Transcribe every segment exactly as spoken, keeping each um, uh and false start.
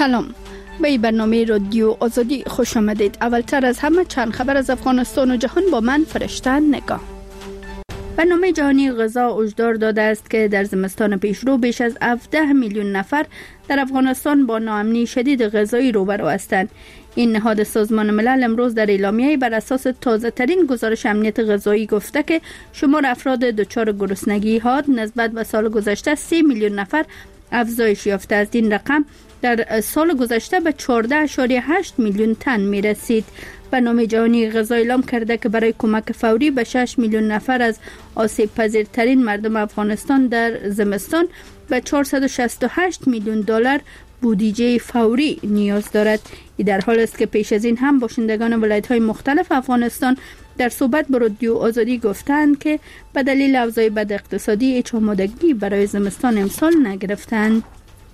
سلام، به برنامه رادیو آزادی خوش آمدید. اولتر از همه چند خبر از افغانستان و جهان با من فرشته نگاه. برنامه جهانی غذا هشدار داده است که در زمستان پیشرو بیش از هفده میلیون نفر در افغانستان با ناامنی شدید غذایی روبرو هستند. این نهاد سازمان ملل امروز در اعلامیه‌ای بر اساس تازه ترین گزارش امنیت غذایی گفته که شمار افراد دچار گرسنگی حاد نسبت به سال گذشته سه میلیون نفر افزایش یافته است. این رقم در سال گذشته به چهارده اشاریه هشت میلیون تن می رسید. برنامه جهانی غذا اعلام کرده که برای کمک فوری به شش میلیون نفر از آسیب پذیرترین مردم افغانستان در زمستان به چهارصد و شصت و هشت میلیون دلار بودجه فوری نیاز دارد. این در حال است که پیش از این هم باشندگان ولایت‌های مختلف افغانستان در صحبت با رادیو آزادی گفتند که به دلیل اوضاع بد اقتصادی هیچ آمادگی برای زمستان امسال نگرفتند.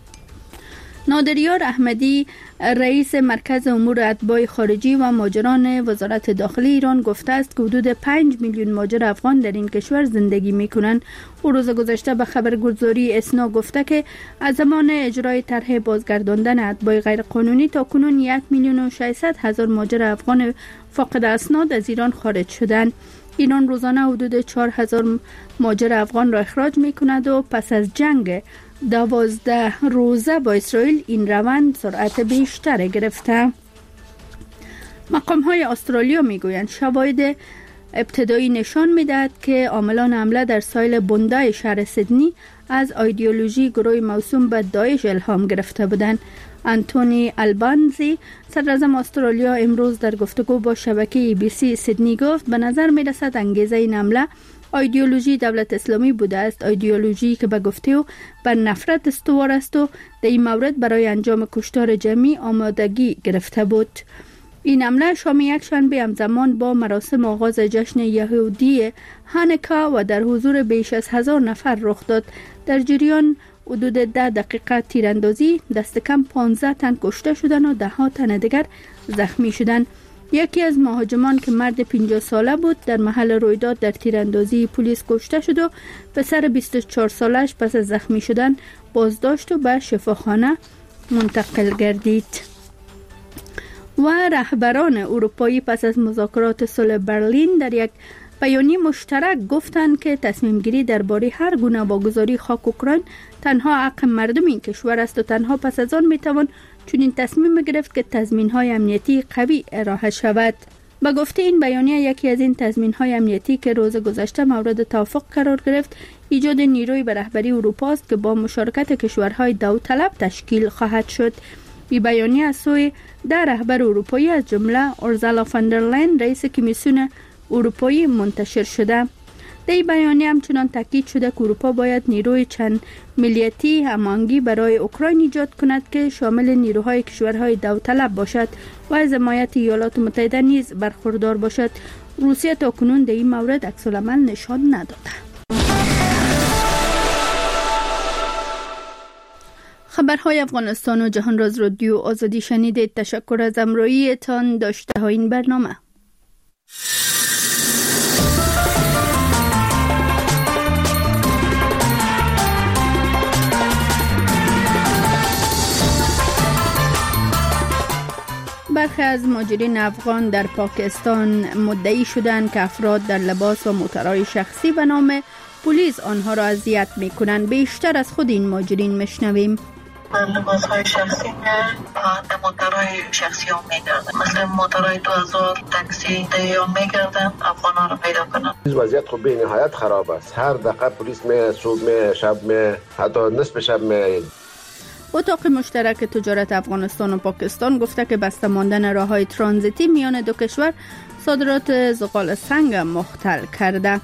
نادریار احمدی رئیس مرکز امور اتباع خارجی و مهاجران وزارت داخلی ایران گفته است که حدود پنج میلیون مهاجر افغان در این کشور زندگی می‌کنند. او روز گذشته به خبرگزاری اسنا گفته که از زمان اجرای طرح بازگرداندن اتباع غیرقانونی تا کنون یک میلیون و ششصد هزار مهاجر افغان فاقد اسناد از ایران خارج شدند. ایران روزانه حدود چهار هزار مهاجر افغان را اخراج می‌کند و پس از جنگ دوازده روزه با اسرائیل این روند سرعت بیشتر گرفته. مقام های استرالیا میگویند شواهد ابتدایی نشان میدهد که عاملان حمله در ساحل بوندای شهر سیدنی از ایدئولوژی گروه موسوم به داعش الهام گرفته بودند. انتونی البانزی صدراعظم استرالیا امروز در گفتگو با شبکه ای بی سی سیدنی گفت به نظر میرسد انگیزه این حمله ایدئولوژی دولت اسلامی بوده است، ایدئولوژی که به گفته او بر نفرت استوار است و در این مورد برای انجام کشتار جمعی آمادگی گرفته بود. این حمله شام یک شنبه همزمان با مراسم آغاز جشن یهودی هانوکا و در حضور بیش از هزار نفر رخ داد. در جریان حدود ده دقیقه تیراندازی دست کم پانزده تن کشته شدند و ده ها تن دیگر زخمی شدند. یکی از مهاجمان که مرد پنجاه ساله بود در محل رویداد در تیراندازی پلیس کشته شد و پسر بیست و چهار سالش پس از زخمی شدن بازداشت و به شفاخانه منتقل گردید. و رهبران اروپایی پس از مذاکرات صلح برلین در یک بیانیه مشترک گفتند که تصمیم گیری درباره هر گونه واگذاری خاک اوکراین تنها حق مردم این کشور است و تنها پس از آن میتوان چون این تصمیم گرفت که تضمین‌های امنیتی قوی ارائه شود. با گفته این بیانیه یکی از این تضمین‌های امنیتی که روز گذشته مورد توافق قرار گرفت ایجاد نیروی به رهبری اروپا است که با مشارکت کشورهای داوطلب تشکیل خواهد شد. این بیانیه از سوی ده رهبر اروپایی از جمله اورسولا فون در لاین رئیس کمیسیون اروپایی منتشر شده. در این بیانیه همچنان تاکید شده که اروپا باید نیروی چند ملیتی هماهنگی برای اوکراین ایجاد کند که شامل نیروهای کشورهای داوطلب باشد و از حمایت ایالات متحده نیز برخوردار باشد. روسیه تاکنون در این مورد عکس‌العمل نشان نداده. خبرهای افغانستان و جهان را از رادیو آزادی شنیدید. تشکر از همراهیتان. داشته های این برنامه. برخی از مهاجرین افغان در پاکستان مدعی شدند که افراد در لباس و موترهای شخصی به نام پلیس آنها را اذیت می‌کنند. بیشتر از خود این مهاجرین میشنویم. لباس های شخصی در موترهای شخصی هم میگردن، مثل موترهای دو هزار تاکسی دیام میگردن افغان ها را پیدا کنن. وضعیت خب به نهایت خراب است. هر دقیقه پلیس می صبح می شب می حتی نصف شب می. اتاق مشترک تجارت افغانستان و پاکستان گفته که بسته ماندن راههای ترانزیتی میان دو کشور صادرات زغال سنگ مختل کرده.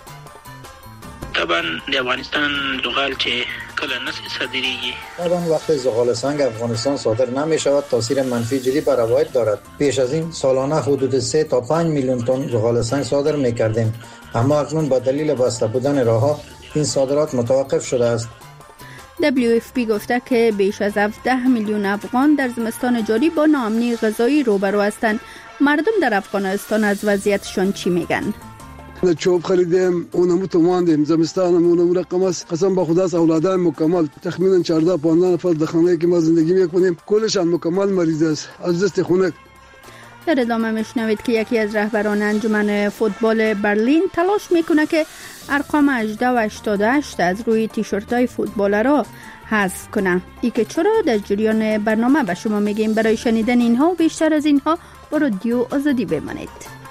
طبعا د افغانستان زغال چې کله نسل صادریږي طبعا وقت زغال سنگ افغانستان صادر نمی شود تاثیر منفی جدی بر روابط دارد. پیش از این سالانه حدود سه تا پنج میلیون تن زغال سنگ صادر می کردیم، اما اکنون با دلیل بسته بودن راهها این صادرات متوقف شده است. دبلیو اف پی گفته که بیش از هفده میلیون افغان در زمستان جاری با ناامنی غذایی روبرو هستند. مردم در افغانستان از وضعیتشان چی میگن؟ چوب خریدیم، اونمو تو ماندیم، زمستانم اونمو رقم است. قسم به خدا است اولادای مکمل تخمینا چهارده پانزده نفر در خانه‌ای که ما زندگی میکنیم کلشان مکمل مریض است از دست خنک. در ادامه میشنوید که یکی از رهبران انجمن فوتبال برلین تلاش میکنه که ارقام هجده و هشتاد و هشت از روی تیشرت‌های فوتبالرها حذف کنه. ای که چرا در جریان برنامه به شما میگیم. برای شنیدن اینها و بیشتر از اینها با رادیو آزادی بمانید.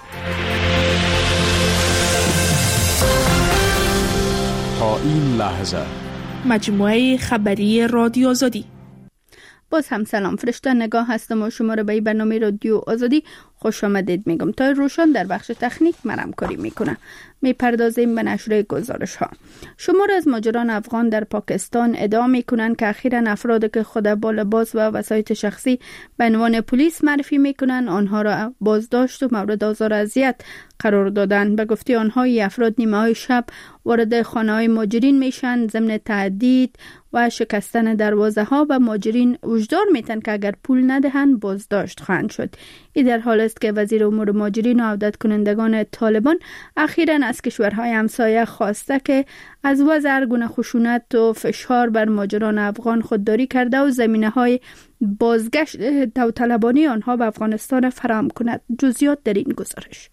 تا این لحظه مجموعه خبری رادیو آزادی. باز هم سلام، فرشته نگاه هستم و شما را به این برنامه رادیو آزادی خوش آمدید میگم. تا روشن در بخش تکنیک من همکاری میکنه. میپردازیم به نشر گزارش ها. شمار از مهاجران افغان در پاکستان ادعا میکنند که اخیراً افرادی که خود با لباس و وسایط شخصی به عنوان پلیس معرفی میکنند آنها را بازداشت و مورد آزار و اذیت قرار دادند. به گفته آنها این افراد نیمه های شب وارد خانه های مهاجرین میشن، ضمن تهدید و شکستن دروازه ها و مهاجرین وجدار میتن که اگر پول ندهند بازداشت خواهند شد. این در حال است که وزیر امور مهاجرین و عودت کنندگان طالبان اخیراً از کشورهای همسایه خواسته که از وضع هر گونه خشونت و فشار بر مهاجران افغان خودداری کرده و زمینه‌های بازگشت داوطلبانه آنها به افغانستان فراهم کند. جزئیات در این گزارش.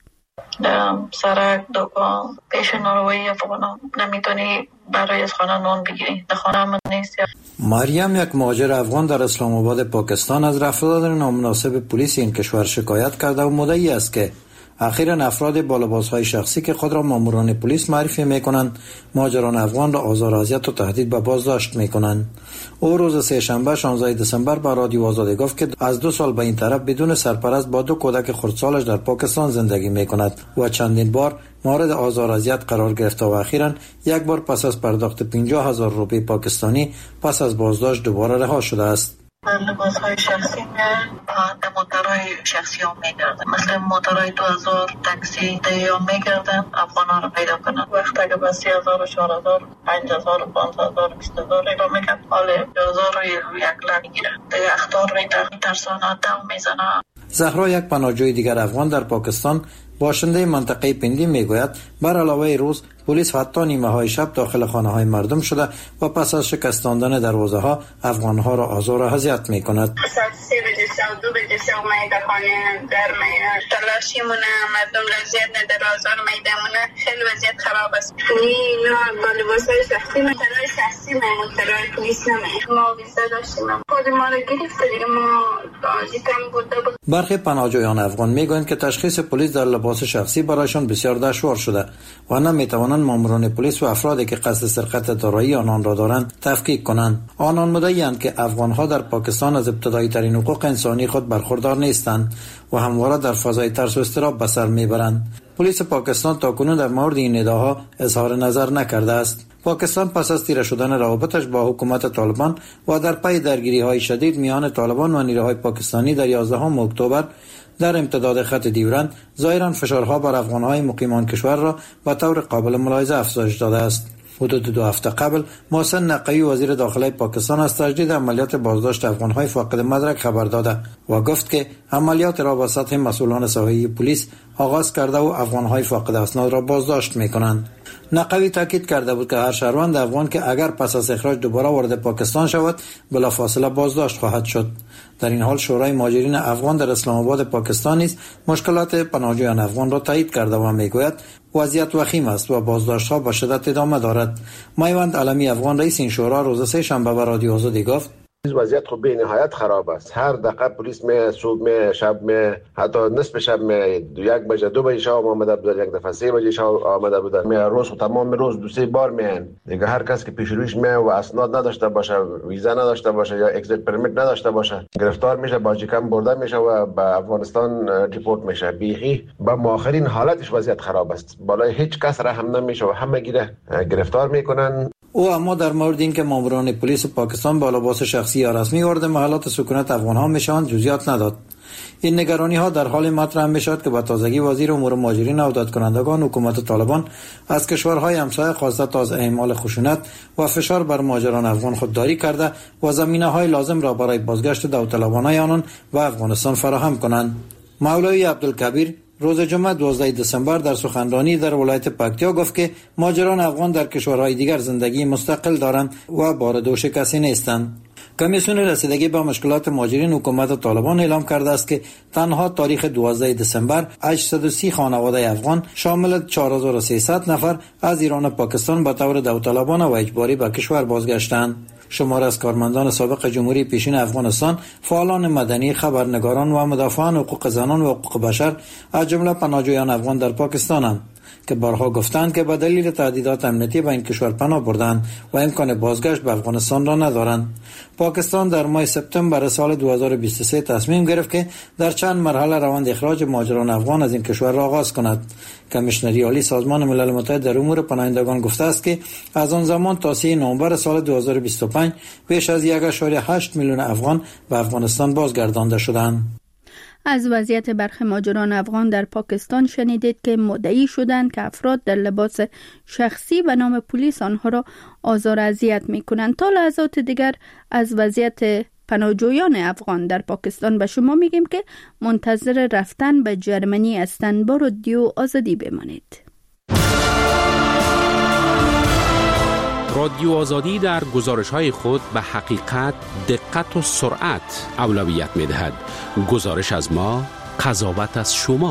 سرک دکان پیش ناروایی افغانان نمیتونی برای از خانه نان بگیری، در خانه من نیست. مریم یک مهاجر افغان در اسلام آباد پاکستان از رفتار نامناسب پلیس این کشور شکایت کرده و مدعی است که اخیراً افراد با لباس‌های شخصی که خود را ماموران پلیس معرفی می‌کنند مهاجران افغان را آزار و اذیت و تهدید به بازداشت می‌کنند. او روز سه شنبه شانزده دسامبر به رادیو آزادی گفت که از دو سال به این طرف بدون سرپرست با دو کودک خردسالش در پاکستان زندگی می‌کند و چندین بار مورد آزار و اذیت قرار گرفته و اخیراً یک بار پس از پرداخت پنجاه هزار روپیه پاکستانی پس از بازداشت دوباره رها شده است. لباس های شخصی میان در موترهای شخصی هم میگردن، مثل موترهای دو هزار تاکسی دیام میگردن افغان ها رو پیدا کنن. وقت اگه با سی هزار و چهار هزار پنج هزار و پانز هزار بیست هزار رو میگن حال دو هزار رو یک لن میگیرن دیگه اختار میترسانه دم میزنه. زهرا یک پناهجوی دیگر افغان در پاکستان باشنده منطقه پندی میگوید بر علاوه روز پلیس حتی نیمه های شب داخل خانه های مردم شده و پس از شکستاندن دروازه ها افغان ها را آزار و اذیت می کند. ساعت سه بجه شب دو بجه شب می در خانه در می تلاشی مونه مردم رضایت نداره آزار می دمونه خیلی وضعیت خراب است. نه با لباس های شخصی منطقه شخصی می منطقه پلیس نمی ما ویزا داشتیم خود ما را گرفته دیگه ما آجی کم بوده بود. برخی پناهجویان افغان میگویند که تشخیص پلیس در لباس شخصی برایشان بسیار دشوار شده و نمیتوانند ماموران پلیس و افرادی که قصد سرقت دارایی آنان را دارند تفکیک کنند. آنان مدعی‌اند که افغان‌ها در پاکستان از ابتدایی ترین حقوق انسانی خود برخوردار نیستند و همواره در فضای ترس و اضطراب به سر میبرند. پلیس پاکستان تاکنون در مورد این ادعاها اظهار نظر نکرده است. پاکستان پس از تیره شدن روابطش با حکومت طالبان و در پی درگیری‌های شدید میان طالبان و نیروهای پاکستانی در یازدهم اکتبر در امتداد خط دیورند ظاهراً فشارها بر افغان‌های مقیمان کشور را به طور قابل ملاحظه افزایش داده است. حدود دو هفته قبل محسن نقوی وزیر داخلی پاکستان از تجدید عملیات بازداشت افغان‌های فاقد مدرک خبر داده و گفت که عملیات را با سطح مسئولان ساحلی پلیس آغاز کرده و افغان‌های فاقد اسناد را بازداشت می‌کنند. نقوی تاکید کرده بود که هر شهروند افغان که اگر پس از اخراج دوباره وارد پاکستان شود بلافاصله بازداشت خواهد شد. در این حال شورای مهاجرین افغان در اسلام آباد پاکستان نیز مشکلات پناهجویان افغان را تایید کرده و میگوید وضعیت وخیم است و بازداشت‌ها با شدت ادامه دارد. میوند علمی افغان رئیس این شورا روز سه شنبه به رادیو آزادی گفت وضعیت خب به نهایت خراب است. هر دقیقه پلیس می صبح می شب می حتی نصف شب می یک بجه دو بجه شب آمده بودن، یک دفعه سه بجه شب آمده بودن. می روز تمام روز دو سه بار میان دیگه. هر کس که پیش رویش می و اسناد نداشته باشه، ویزا نداشته باشه یا اگزیت پرمیت نداشته باشه گرفتار میشه، باجیکم برده میشه و به افغانستان ریپورت میشه. بیخی با مؤخرین حالتش وضعیت خراب است. بالای هیچ کس رحم نمیشه و همه گیره گرفتار میکنن. او اما در مورد اینکه ماموران پلیس پاکستان با لباس شخصی یا رسمی وارد محلات سکونت افغان‌ها میشوند جزئیات نداد. این نگرانی‌ها در حال مطرح میشد که با تازگی وزیر امور مهاجرین و عودت کنندگان حکومت طالبان از کشورهای همسایه خواسته تا از اعمال خشونت و فشار بر مهاجران افغان خودداری کرده و زمینه‌های لازم را برای بازگشت داوطلبانه آنان و افغانستان فراهم کنند. مولوی عبدالکبیر روز جمعه دوازده دسامبر در سخنرانی در ولایت پکتیا گفت که مهاجران افغان در کشورهای دیگر زندگی مستقل دارند و بار دوش کسی نیستند. کمیسیون رسیدگی به مشکلات مهاجرین حکومت طالبان اعلام کرده است که تنها تاریخ دوازده دسامبر هشتصد و سی خانواده افغان شامل چهار هزار و سیصد نفر از ایران و پاکستان به طور داوطلبانه و اجباری به کشور بازگشتند. شمار از کارمندان سابق جمهوری پیشین افغانستان، فعالان مدنی، خبرنگاران و مدافعان حقوق زنان و حقوق بشر از جمله پناهجویان افغان در پاکستانند که بارها گفتند که به دلیل تهدیدات امنیتی به این کشور پناه بردند و امکان بازگشت به افغانستان را ندارند. پاکستان در ماه سپتامبر سال دو هزار و بیست و سه تصمیم گرفت که در چند مرحله روند اخراج مهاجران افغان از این کشور را آغاز کند. کمیشنری عالی سازمان ملل متحد در امور پناهندگان گفته است که از آن زمان تا سوم نوامبر سال دو هزار و بیست و پنج بیش از یک و هشت میلیون افغان به افغانستان بازگردانده شدند. از وضعیت برخی مهاجران افغان در پاکستان شنیدید که مدعی شدند که افراد در لباس شخصی به نام پلیس آنها را آزار و اذیت می‌کنند. تا لحظات دیگر از وضعیت پناهجویان افغان در پاکستان به شما میگیم که منتظر رفتن به جرمنی هستند. با رادیو آزادی بمانید. رادیو آزادی در گزارش‌های خود به حقیقت، دقت و سرعت اولویت می‌دهد. گزارش از ما، قضاوت از شما.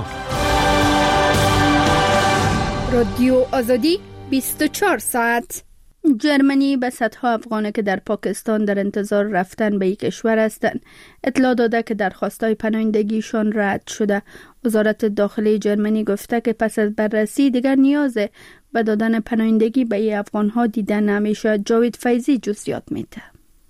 رادیو آزادی بیست و چهار ساعت. جرمنی به صدها افغانه که در پاکستان در انتظار رفتن به این کشور هستند اطلاع داده که درخواست‌های پناهندگیشان رد شده. وزارت داخلی جرمنی گفته که پس از بررسی دیگر نیاز به دادن پناهندگی به این افغان‌ها دیده نمی‌شود. جاوید فیضی جزئیات می‌ده.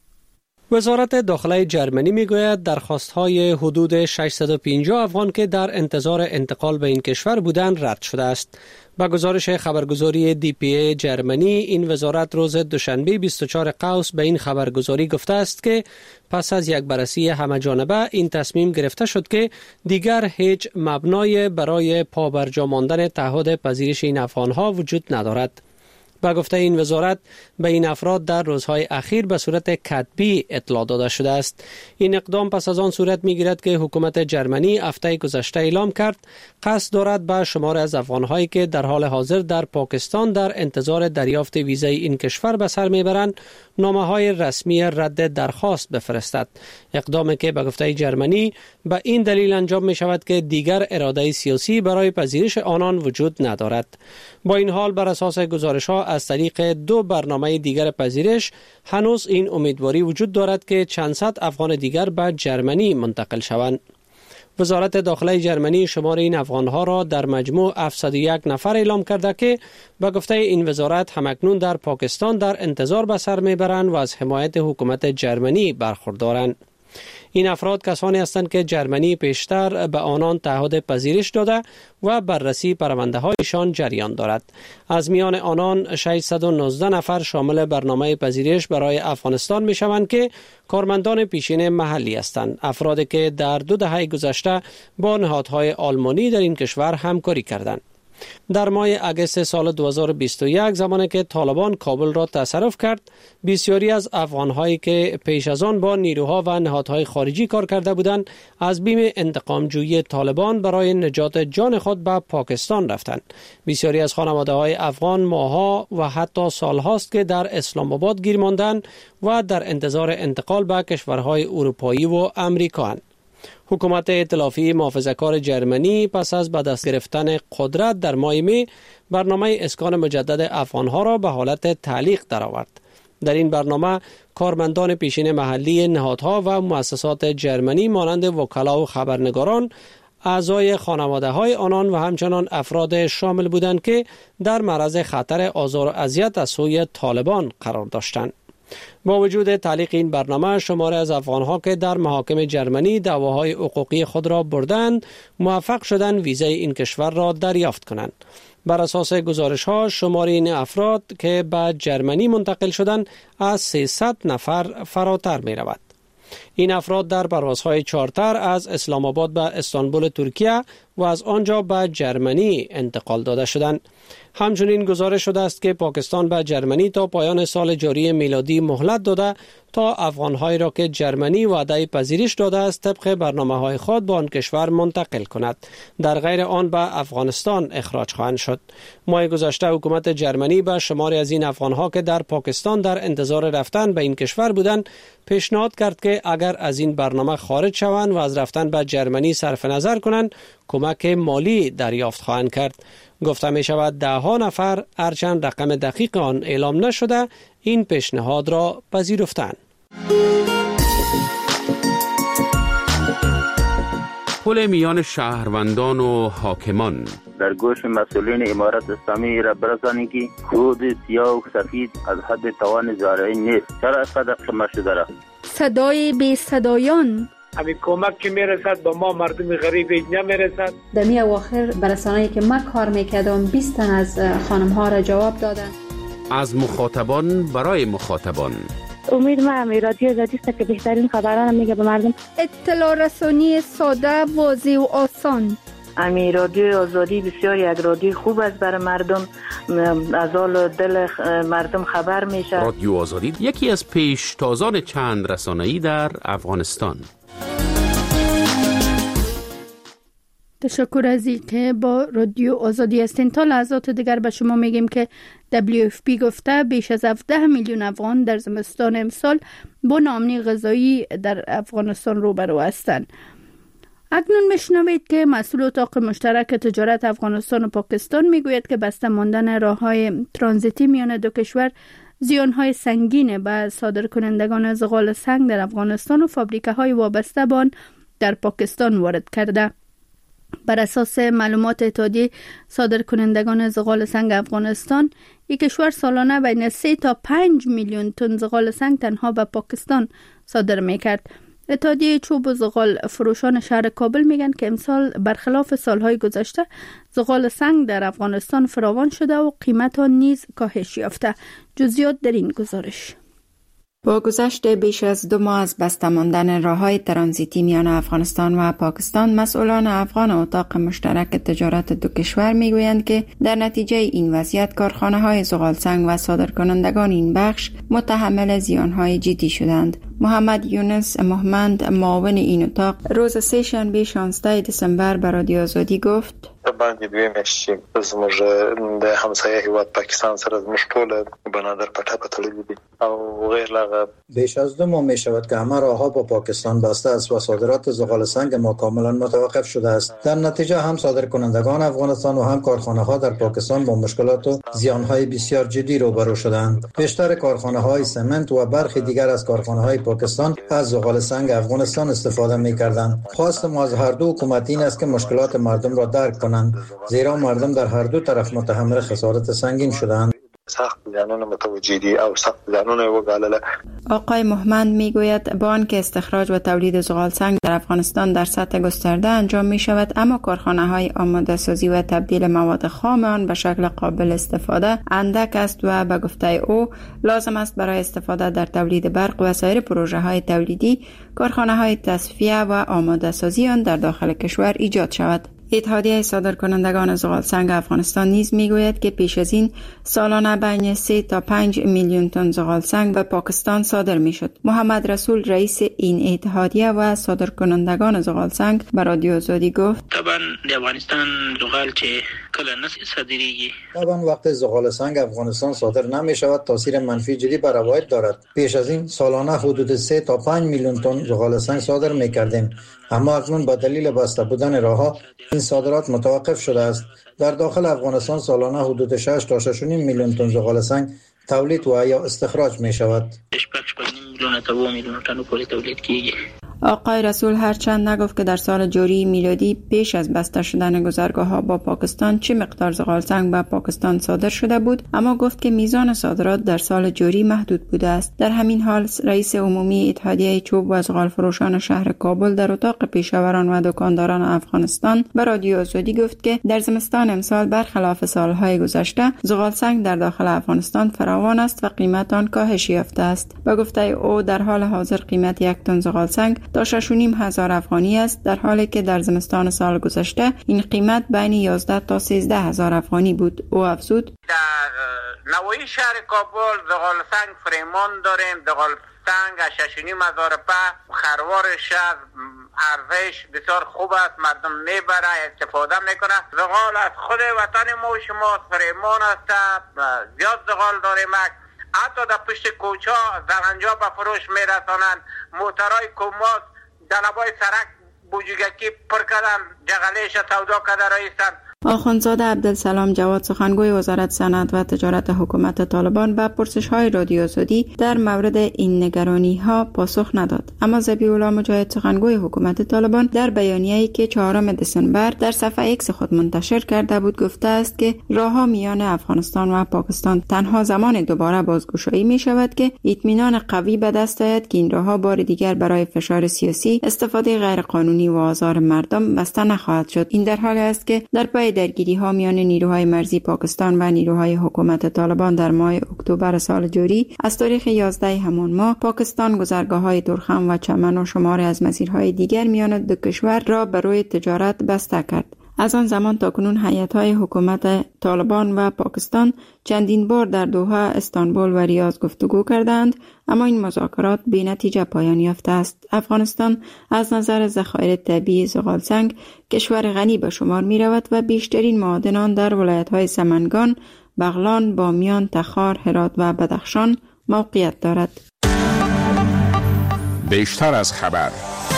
وزارت داخلی جرمنی میگوید درخواست‌های حدود ششصد و پنجاه افغان که در انتظار انتقال به این کشور بودند رد شده است. با گزارش خبرگزاری دی پی ای جرمنی، این وزارت روز دوشنبه بیست و چهار قوس به این خبرگزاری گفته است که پس از یک بررسی همه‌جانبه این تصمیم گرفته شد که دیگر هیچ مبنای برای پابرجا ماندن تعهد پذیرش این افغان‌ها وجود ندارد. با گفته این وزارت به این افراد در روزهای اخیر به صورت کتبی اطلاع داده شده است. این اقدام پس از آن صورت میگیرد که حکومت جرمنی هفته گذشته اعلام کرد قصد دارد به شمار از افغان‌هایی که در حال حاضر در پاکستان در انتظار دریافت ویزای این کشور به سر میبرند نامه‌های رسمی رد درخواست بفرستد. اقدامی که به گفته جرمنی به این دلیل انجام می شود که دیگر اراده سیاسی برای پذیرش آنان وجود ندارد. با این حال بر اساس گزارش‌ها از طریق دو برنامه دیگر پذیرش هنوز این امیدواری وجود دارد که چند صد افغان دیگر به جرمنی منتقل شوند. وزارت داخلی جرمنی شمار این افغان‌ها را در مجموع هفتصد و یک نفر اعلام کرده که به گفته این وزارت همکنون در پاکستان در انتظار به سر میبرند و از حمایت حکومت جرمنی برخوردارند. این افراد کسانی هستند که جرمنی پیشتر به آنان تعهد پذیرش داده و بررسی پرونده هایشان جریان دارد. از میان آنان ششصد و نوزده نفر شامل برنامه پذیرش برای افغانستان می شوند که کارمندان پیشین محلی هستند. افرادی که در دو دهه گذشته با نهادهای آلمانی در این کشور همکاری کردند. در ماه اگست سال دو هزار و بیست و یک زمانی که طالبان کابل را تصرف کرد، بسیاری از افغان‌هایی که پیش از آن با نیروها و نهادهای خارجی کار کرده بودند از بیم انتقام جویی طالبان برای نجات جان خود به پاکستان رفتند. بسیاری از خانواده‌های افغان ماه‌ها و حتی سال‌هاست که در اسلام آباد گیر ماندند و در انتظار انتقال به کشورهای اروپایی و امریکا. حکومت ائتلافی محافظه‌کار جرمنی پس از به دست گرفتن قدرت در ماه می برنامه اسکان مجدد افغان‌ها را به حالت تعلیق درآورد. در این برنامه کارمندان پیشین محلی نهادها و مؤسسات جرمنی مانند وکلا و خبرنگاران اعضای خانواده‌های آنان و همچنان افراد شامل بودند که در معرض خطر آزار و اذیت از سوی طالبان قرار داشتند. با وجود تعلیق این برنامه، شماری از افغان‌ها که در محاکم جرمنی دعواهای حقوقی خود را بردند، موفق شدند ویزای این کشور را دریافت کنند. بر اساس گزارش‌ها، شمار این افراد که به جرمنی منتقل شدند از سیصد نفر فراتر می‌رود. این افراد در پروازهای چارتر از اسلام آباد به استانبول ترکیه و از آنجا به جرمنی انتقال داده شدند. همچنین گزارش شده است که پاکستان به جرمنی تا پایان سال جاری میلادی مهلت داده تا افغان‌هایی را که جرمنی وعده پذیرش داده است طبق برنامه‌های خود به آن کشور منتقل کند. در غیر آن به افغانستان اخراج خواهند شد. ماه گذشته حکومت جرمنی به شماری از این افغان‌ها که در پاکستان در انتظار رفتن به این کشور بودند پیشنهاد کرد که اگر از این برنامه خارج شوند و از رفتن به جرمنی صرف نظر کنند کمک مالی دریافت خواهند کرد. گفته می شود ده ها نفر هرچند رقم دقیق آن اعلام نشده این پیشنهاد را پذیرفتند. پل میان شهروندان و حاکمان در گوش مسئولین امارت اسلامی را برسانید که خود سیاه و سفید از حد توان زارعی نیست. چرا اینقدر قیمت شده را؟ صدای بی صدایان همین کمک که میرسد با ما مردم غریب نمیرسد. در می اواخر برسانه‌ای که ما کار میکردم بیست تن از خانم ها را جواب دادن. از مخاطبان برای مخاطبان امید ما هم رادیو آزادی است که بهترین خبران میگه به مردم. اطلاع رسانی ساده، واضح و آسان. امی رادیو آزادی بسیار یک رادیو خوب است برای مردم، از حال دل مردم خبر میشه. رادیو آزادی یکی از پیشتازان چند رسانه‌ای در افغانستان. تشکر از اینکه با رادیو آزادی هستین. تا لحظات دیگر به شما میگیم که دبلیو اف پی گفته بیش از هفده میلیون افغان در زمستان امسال با ناامنی غذایی در افغانستان روبرو هستند. اکنون میشنوید که مسئول اتاق مشترک تجارت افغانستان و پاکستان میگوید که بسته ماندن راههای ترانزیتی میان دو کشور زیانهای سنگین به صادرکنندگان زغال سنگ در افغانستان و فابریکه‌های وابسته به آن در پاکستان وارد کرده. بر اساس معلومات اتحادیه صادرکنندگان زغال سنگ افغانستان، یک کشور سالانه بین سه تا پنج میلیون تن زغال سنگ تنها به پاکستان صادر میکرد. اتحادیه چوب و زغال فروشان شهر کابل میگن که امسال برخلاف سالهای گذشته زغال سنگ در افغانستان فراوان شده و قیمت آن نیز کاهش یافته. جزئیات در این گزارش. با گذشت بیش از دو ماه از بسته ماندن راه‌های ترانزیتی میان افغانستان و پاکستان، مسئولان افغان اتاق مشترک تجارت دو کشور میگویند که در نتیجه این وضعیت کارخانه‌های زغال سنگ و صادرکنندگان این بخش متحمل زیان‌های جدی شدند. محمد یونس محمد معاون این اتاق روز سه شنبه شانزده دسامبر به رادیو آزادی گفت: باندې دوی مشي زموږ د همسایه هیواد پاکستان سره زموږ ټول بنادر پټه پټلې دي او غیر لاغه. بیش از دو ماه می شود که همه راهها با پاکستان بسته است و صادرات زغال سنگ ما کاملا متوقف شده است. در نتیجه هم صادرکنندگان افغانستان و هم کارخانه ها در پاکستان با مشکلات و زیان های بسیار جدی روبرو شدند. بیشتر کارخانه های سمنت و برخی دیگر از کارخانه های پاکستان از زغال سنگ افغانستان استفاده می کردند. خواست ما از هر دو حکومت این است که مشکلات مردم را درک کنند، زیرا مردم در هر دو طرف متحمل خسارت سنگین شدند. سخت زیانونه متوجه دي او سخت زیانونه وګالله. آقای محمد میگوید با آنکه استخراج و تولید زغال سنگ در افغانستان در سطح گسترده انجام می شود، اما کارخانه های آماده سازی و تبدیل مواد خام آن به شکل قابل استفاده اندک است و به گفته او لازم است برای استفاده در تولید برق و سایر پروژه های تولیدی کارخانه های تصفیه و آماده سازی آن در داخل کشور ایجاد شود. اتحادیه صادرکنندگان زغال سنگ افغانستان نیز میگوید که پیش از این سالانه بین سه تا پنج میلیون تن زغال سنگ به پاکستان صادر میشد. محمد رسول رئیس این اتحادیه و صادرکنندگان زغال سنگ به رادیو آزادی گفت: طبعا د افغانستان زغال چې کله نه صادریږي، طبعا وقت زغال سنگ افغانستان صادر نمی شود تاثیر منفی جدی بر روایت دارد. پیش از این سالانه حدود سه تا پنج میلیون تن زغال سنگ صادر میکردیم، اما اکنون با دلیل بسته بودن راهها این صادرات متوقف شده است. در داخل افغانستان سالانه حدود شش تا شش و نیم میلیون تن زغال سنگ تولید و یا استخراج می شود. آقای رسول هرچند نگفت که در سال جاری میلادی پیش از بسته شدن گذرگاه‌ها با پاکستان چه مقدار زغالسنگ به پاکستان صادر شده بود، اما گفت که میزان صادرات در سال جاری محدود بوده است. در همین حال رئیس عمومی اتحادیه چوب و زغال فروشان شهر کابل در اتاق پیشاوران و دکانداران افغانستان به رادیو آزادی گفت که در زمستان امسال برخلاف سالهای گذشته زغالسنگ در داخل افغانستان فراوان است و قیمت آن کاهش یافته است. با گفته او در حال حاضر قیمت یک تن زغالسنگ تا شش و نیم هزار افغانی است، در حالی که در زمستان سال گذشته این قیمت بین یازده تا سیزده هزار افغانی بود. او افزود: در نواحی شهر کابل زغالسنگ فریمان داریم. زغالسنگ شش و نیم هزار په خروار شهر ارزش بسیار خوب است، مردم میبره استفاده میکنه. زغال از خود وطن ما و شما فریمان است، زیاد زغال داریم. حتی در پشت کوچه زرنجا به فروش میرسانند. موترهای کماس در لبای سرک بوجگکی پر کردن، جغلیش سودا کرده رایستن. آخوندزاده عبدالسلام جواد سخنگوی وزارت صنعت و تجارت حکومت طالبان به پرسش‌های رادیو آزادی در مورد این نگرانی‌ها پاسخ نداد، اما ذبیح الله مجاهد سخنگوی حکومت طالبان در بیانیه‌ای که چهارم دسامبر در صفحه ایکس خود منتشر کرده بود گفته است که راه‌ها میان افغانستان و پاکستان تنها زمان دوباره بازگشایی می‌شود که اطمینان قوی به دست آید که این راه‌ها بار دیگر برای فشار سیاسی، استفاده غیرقانونی و آزار مردم بسته نخواهد شد. این در حالی است که در پی درگیری ها میان نیروهای مرزی پاکستان و نیروهای حکومت طالبان در ماه اکتبر سال جاری از تاریخ یازده همان ماه پاکستان گذرگاه های تورخم و چمن و شماری از مسیرهای دیگر میان دو کشور را برای تجارت بسته کرد. از آن زمان تا کنون هیئت‌های حکومت طالبان و پاکستان چندین بار در دوحه، استانبول و ریاض گفتگو کردند، اما این مذاکرات بی نتیجه پایان یافته است. افغانستان از نظر ذخایر طبیعی زغالسنگ کشور غنی به شمار می رود و بیشترین معادن در ولایت‌های سمنگان، بغلان، بامیان، تخار، هرات و بدخشان موقعیت دارد. بیشتر از خبر.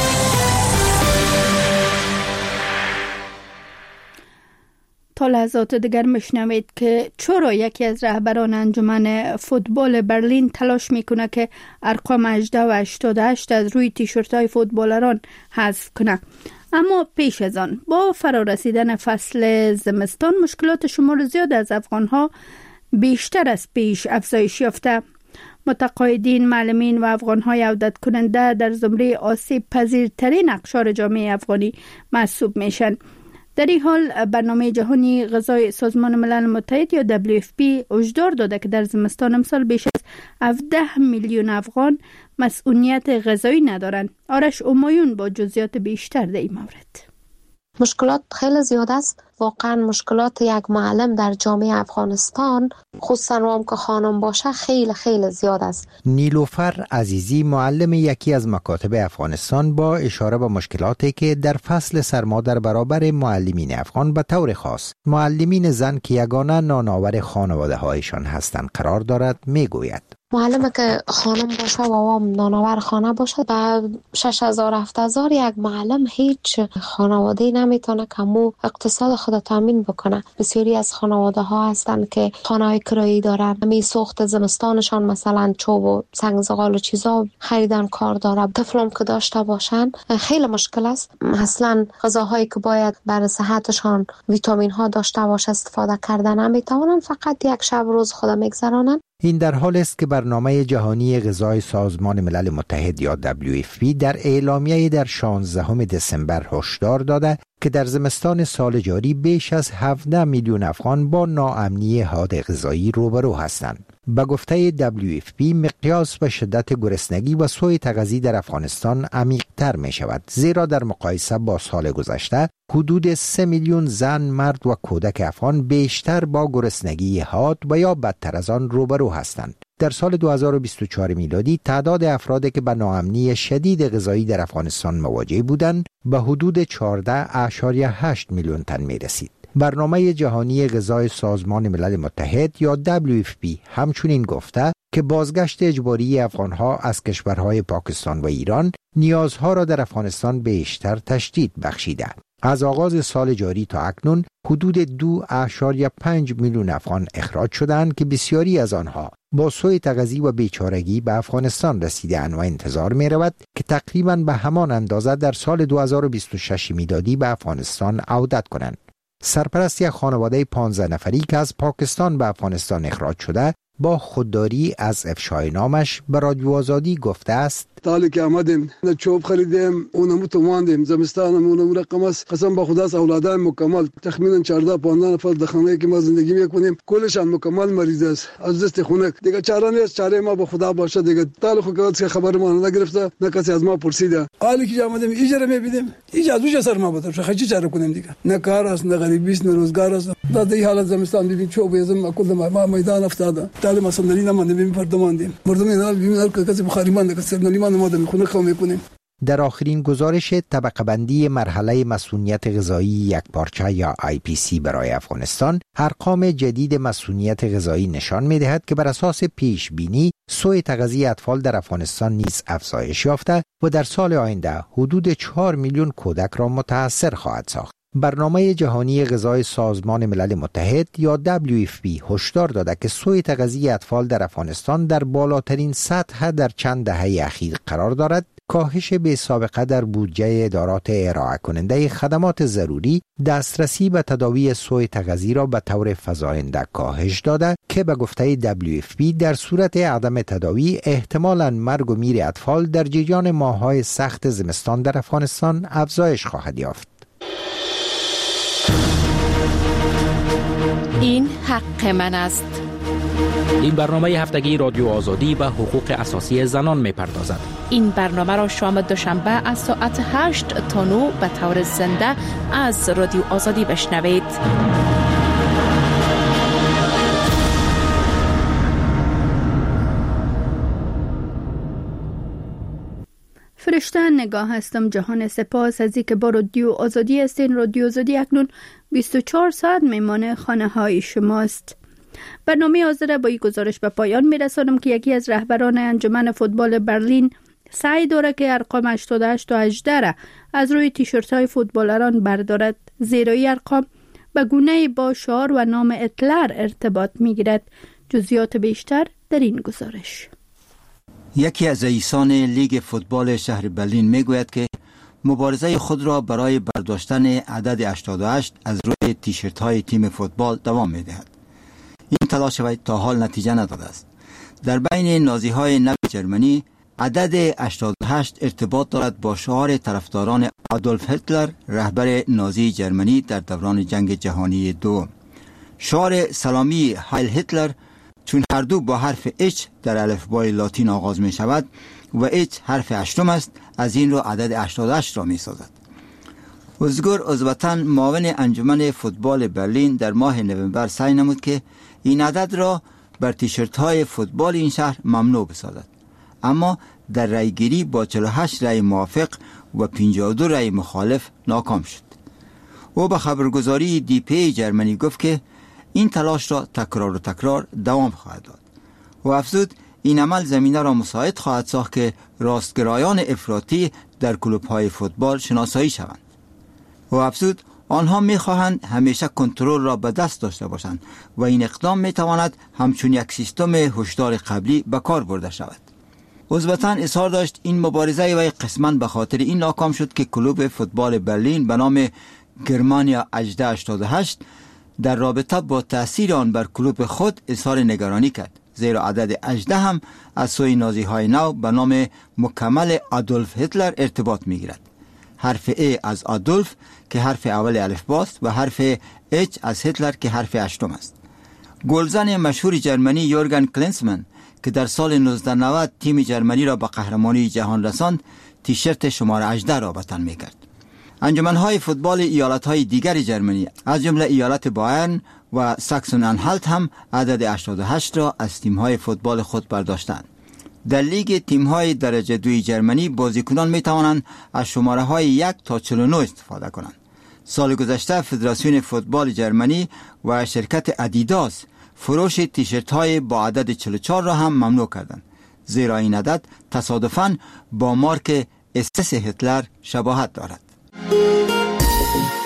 تا لحظات دیگر میشنوید که چرا یکی از رهبران انجمن فوتبال برلین تلاش میکنه که ارقام هجده و هشتاد و هشت از روی تیشرت‌های فوتبالران حذف کنه. اما پیش از آن با فرارسیدن فصل زمستان مشکلات شمار زیاد از افغانها بیشتر از پیش افزایش یافته. متقاعدین، معلمین و افغانهای عودت کننده در زمره آسیب پذیرترین اقشار جامعه افغانی محسوب میشن. در این حال برنامه جهانی غذای سازمان ملل متحد یا دبلیو اف پی هشدار داده که در زمستان امسال بیش از هفده میلیون افغان مسئولیت غذایی ندارند. آرش اومایون با جزئیات بیشتر در این مورد. مشکلات خیلی زیاد است. واقعا مشکلات یک معلم در جامعه افغانستان، خصوصا هم که خانم باشه، خیلی خیلی زیاد است. نیلوفر عزیزی معلم یکی از مکاتب افغانستان با اشاره به مشکلاتی که در فصل سرما در برابر معلمین افغان به طور خاص معلمین زن که یگانه نانآور خانواده هایشان هستند قرار دارد میگوید. معلم که خانم باشه و هم نانآور خانه باشه با شش هزار هفت هزار یک معلم هیچ خانواده نمیتونه که مو اقتصاد خود تامین بکنه. بسیاری از خانواده ها هستن که خانه های کرایی دارن، می سوخت زمستانشان مثلا چوب و سنگ زغال و چیزا خریدن کار داره. طفلم که داشته باشن خیلی مشکل است. اصلا غذاهایی که باید برای صحتشان ویتامین ها داشته باشه استفاده کردن نمیتونن، فقط یک شب روز خود میگذرانن. این در حال است که برنامه جهانی غذای سازمان ملل متحد یا دبلیو اف پی در اعلامیه در شانزدهم دسامبر هشدار داده که در زمستان سال جاری بیش از هفده میلیون افغان با ناامنی حاد غذایی روبرو هستند. به گفته دبلیو اف پی مقیاس به شدت گرسنگی و سوء تغذیه در افغانستان عمیق‌تر می شود، زیرا در مقایسه با سال گذشته حدود سه میلیون زن، مرد و کودک افغان بیشتر با گرسنگی حاد و یا بدتر از آن روبرو هستند. در سال دو هزار و بیست و چهار میلادی تعداد افرادی که به ناامنی شدید غذایی در افغانستان مواجه بودند به حدود چهارده اشاریه هشت میلیون تن می رسید. برنامه جهانی غذای سازمان ملل متحد یا دبلیو اف پی همچنین گفته که بازگشت اجباری افغانها از کشورهای پاکستان و ایران نیازها را در افغانستان بیشتر تشدید بخشیده. از آغاز سال جاری تا اکنون حدود دو اعشاریه پنج میلیون افغان اخراج شدند که بسیاری از آنها با سوء تغذی و بیچارگی به افغانستان رسیدند و انتظار می رود که تقریباً به همان اندازه در سال دو هزار و بیست و شش میلادی به افغانستان عودت کنند. سرپرست یک خانواده پانزده نفری که از پاکستان به افغانستان اخراج شده با خودداری از افشای نامش به رادیو آزادی گفته است: تالی که آمدیم چوب خریدیم، اونمو تو ماندیم، زمستانم اونمو رقم است. قسم با خدا اولادان مکمل تخمینا چهارده پانزده نفر در خانه‌ای که ما زندگی میکنیم کلشان مکمل مریض است از دست خنک. دیگه چاره نیست، چاره ما با خدا باشه دیگه. تالی خو که خبر ما نگرفته، نه کسی از ما پرسیده. حالی که آمدیم اجاره میبینیم، اجازه وش سر ما بده، چه چاره کنیم دیگه. نه کار است، نه غریبی است، نه روزگار است. در این حالت زمستان ببین چوب یزم کل ما میدان افتاده. تالی ما صندلی نماندیم، پردماندیم. مردم اینا ببینن که کسی بخاری مانده که صندلی در آخرین گزارش طبقه بندی مرحله مسئولیت غذایی یک پارچه یا آی پی سی برای افغانستان، ارقام جدید مسئولیت غذایی نشان می دهد که بر اساس پیش بینی سوء تغذیه اطفال در افغانستان نیز افزایش یافته و در سال آینده حدود چهار میلیون کودک را متاثر خواهد ساخت. برنامه جهانی غذای سازمان ملل متحد یا دبلیو اف پی هشدار داده که سوء تغذیه اطفال در افغانستان در بالاترین سطح در چند دهه اخیر قرار دارد. کاهش بی سابقه در بودجه ادارات ارائه کننده خدمات ضروری دسترسی به تداوی سوء تغذیه را به طور فزاینده کاهش داده که به گفته دبلیو اف پی در صورت عدم تداوی احتمالاً مرگ و میر اطفال در جریان ماه‌های سخت زمستان در افغانستان افزایش خواهد یافت. این حق من است. این برنامه هفتگی رادیو آزادی به حقوق اساسی زنان می پردازد. این برنامه را شام دوشنبه از ساعت هشت تا نه به طور زنده از رادیو آزادی بشنوید. فرشته نگاه هستم جهان سپاس از اینکه با رادیو آزادی هستین. رادیو آزادی اکنون بیست و چهار ساعت میمان خانه های شماست. برنامه حاضر با این گزارش به پایان میرسانم که یکی از رهبران انجمن فوتبال برلین سعی داره که ارقام هشتاد و هشت تا هجده را از روی تیشرت های فوتبالران بردارد، زیرا این ارقام به گونه با شعار و نام هیتلر ارتباط میگیرد. جزئیات بیشتر در این گزارش. یکی از رئیسان لیگ فوتبال شهر برلین میگوید که مبارزه خود را برای برداشتن عدد هشتاد و هشت از روی تیشرت های تیم فوتبال دوام میدهد. این تلاش وی تا حال نتیجه نداده است. در بین نازی های نو جرمنی عدد هشتاد و هشت ارتباط دارد با شعار طرفداران آدولف هیتلر، رهبر نازی جرمنی در دوران جنگ جهانی دوم. شعار سلامی هایل هیتلر چون هر دو با حرف اچ در الفبای لاتین آغاز می شود و اچ حرف هشتم است، از این رو عدد هشتاد و هشت را می سازد. ازگور عضوتن معاون انجمن فوتبال برلین در ماه نوامبر سعی نمود که این عدد را بر تیشرت های فوتبال این شهر ممنوع بسازد، اما در رأیگیری با چهل و هشت رأی موافق و پنجاه و دو رأی مخالف ناکام شد. او به خبرگزاری دی پی جرمنی گفت که این تلاش را تکرار و تکرار دوام خواهد داد و افزود این عمل زمینه را مساعد خواهد ساخت که راستگرایان افراطی در کلوب‌های فوتبال شناسایی شوند. و افزود آنها می‌خواهند همیشه کنترل را به دست داشته باشند و این اقدام می‌تواند همچون یک سیستم هشدار قبلی به کار برده شود. عضوتن اظهار داشت این مبارزه وی قسماً به خاطر این ناکام شد که کلوب فوتبال برلین به نام گرمانیا هجده هشتاد و هشت در رابطه با تأثیر آن بر کلوب خود اظهار نگرانی کرد، زیرا عدد هجده هم از سوی نازی های نو به نام مکمل آدولف هیتلر ارتباط می گیرد. حرف ای از آدولف که حرف اول الفباست و حرف اچ از هیتلر که حرف هشتم است. گلزن مشهور جرمنی یورگن کلینسمن که در سال نوزده نود تیم جرمنی را به قهرمانی جهان رساند، تیشرت شماره هجده را به تن می کرد. انجمن‌های فوتبال ایالت‌های دیگر جرمنی از جمله ایالت بایرن و ساکسون انهالت هم عدد هشتاد و هشت را از تیم‌های فوتبال خود برداشتند. در لیگ تیم‌های درجه دوی جرمنی بازیکنان می‌توانند از شماره‌های یک تا چهل و نه استفاده کنند. سال گذشته فدراسیون فوتبال جرمنی و شرکت ادیداس فروش تیشرت‌های با عدد چهل و چهار را هم ممنوع کردند، زیرا این عدد تصادفاً با مارک اس اس هیتلر شباهت دارد.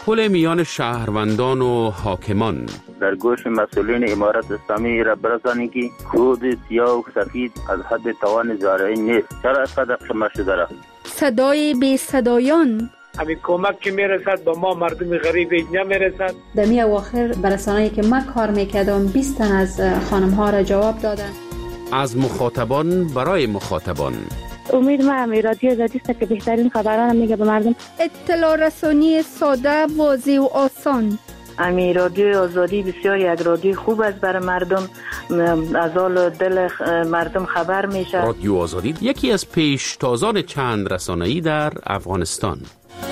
تداخل میان شهروندان و حاکمان در گوش مسئولین امارت اسلامی را برسانید که کود سیاه و سفید از حد توان زارعین نیست. چرا از قدر شما شده را؟ صدای بی صدایان همین کمک که میرسد با ما مردم غریب نمیرسد. در می اواخر برسانه‌ای که من کار میکردم بیست تن از خانم ها را جواب دادن. از مخاطبان برای مخاطبان. امید ما رادیو آزادی است که بهترین خبران میگه به مردم. اطلاع رسانی ساده، واضح و آسان. امی رادیو آزادی بسیار یک رادیو خوب است برای مردم، از حال دل مردم خبر میشه. رادیو آزادی یکی از پیشتازان چند رسانه‌ای در افغانستان.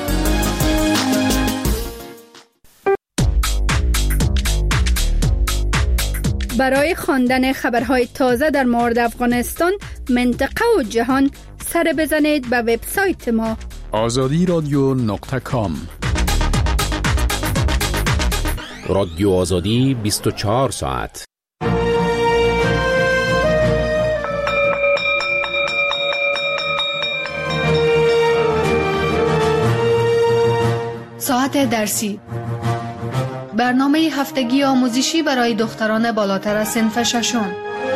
برای خواندن خبرهای تازه در مورد افغانستان، منطقه و جهان، سر بزنید به وبسایت ما آزادی رادیو نقطه کام. رادیو آزادی بیست و چهار ساعت. ساعت درسی، برنامه هفتگی آموزشی برای دختران بالاتر از صنف ششم.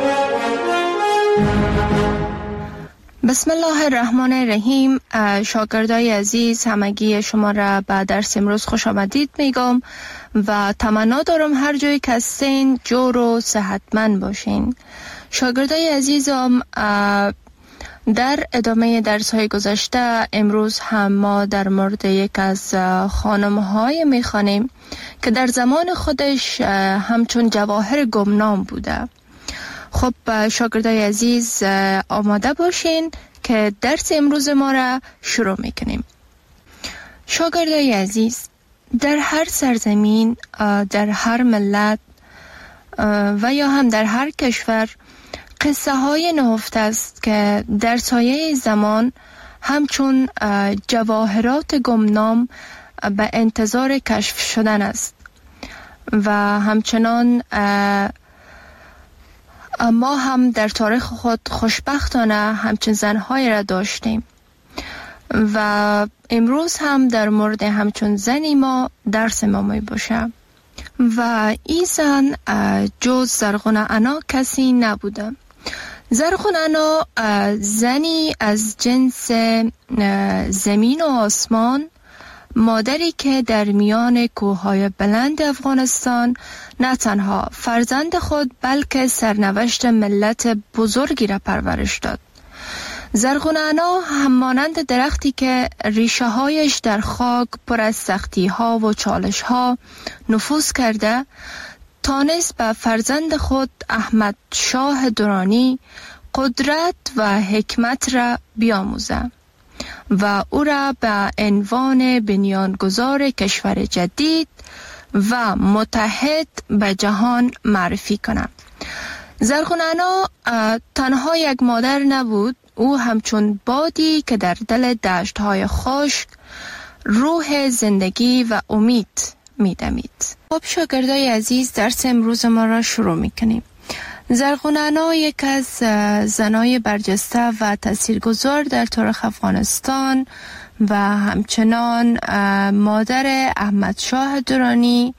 بسم الله الرحمن الرحیم. شاگردای عزیز، همگی شما را به درس امروز خوش آمدید میگم و تمنا دارم هر جایی که هستین جور و صحتمند باشین. شاگردای عزیزم، در ادامه درس های گذشته امروز هم ما در مورد یک از خانم های میخوانیم که در زمان خودش همچون جواهر گمنام بوده. خب شاگردای عزیز، آماده باشین که درس امروز ما را شروع میکنیم. شاگردای عزیز، در هر سرزمین، در هر ملت و یا هم در هر کشور قصه های نهفته است که در سایه زمان همچون جواهرات گمنام به انتظار کشف شدن است و همچنان ما هم در تاریخ خود خوشبختانه همچون زنهای را داشتیم و امروز هم در مورد همچون زنی ما درس ما می باشه و این زن جز زرغون انا کسی نبوده. زرغون انا زنی از جنس زمین و آسمان، مادری که در میان کوههای بلند افغانستان نه تنها فرزند خود بلکه سرنوشت ملت بزرگی را پرورش داد. زرغون انا همانند درختی که ریشه هایش در خاک پر از سختی ها و چالش ها نفوذ کرده، تانست به فرزند خود احمد شاه درانی قدرت و حکمت را بیاموزه و او را به عنوان بنیانگذار کشور جدید و متحد به جهان معرفی کنه. زرغون انا تنها یک مادر نبود، او همچون بادی که در دل دشت‌های خشک روح زندگی و امید می‌دمید. خب شاگردای عزیز، درس امروز ما را شروع می‌کنیم. زرغون انا یک از زنای برجسته و تاثیرگذار در تاریخ افغانستان و همچنان مادر احمد شاه درانی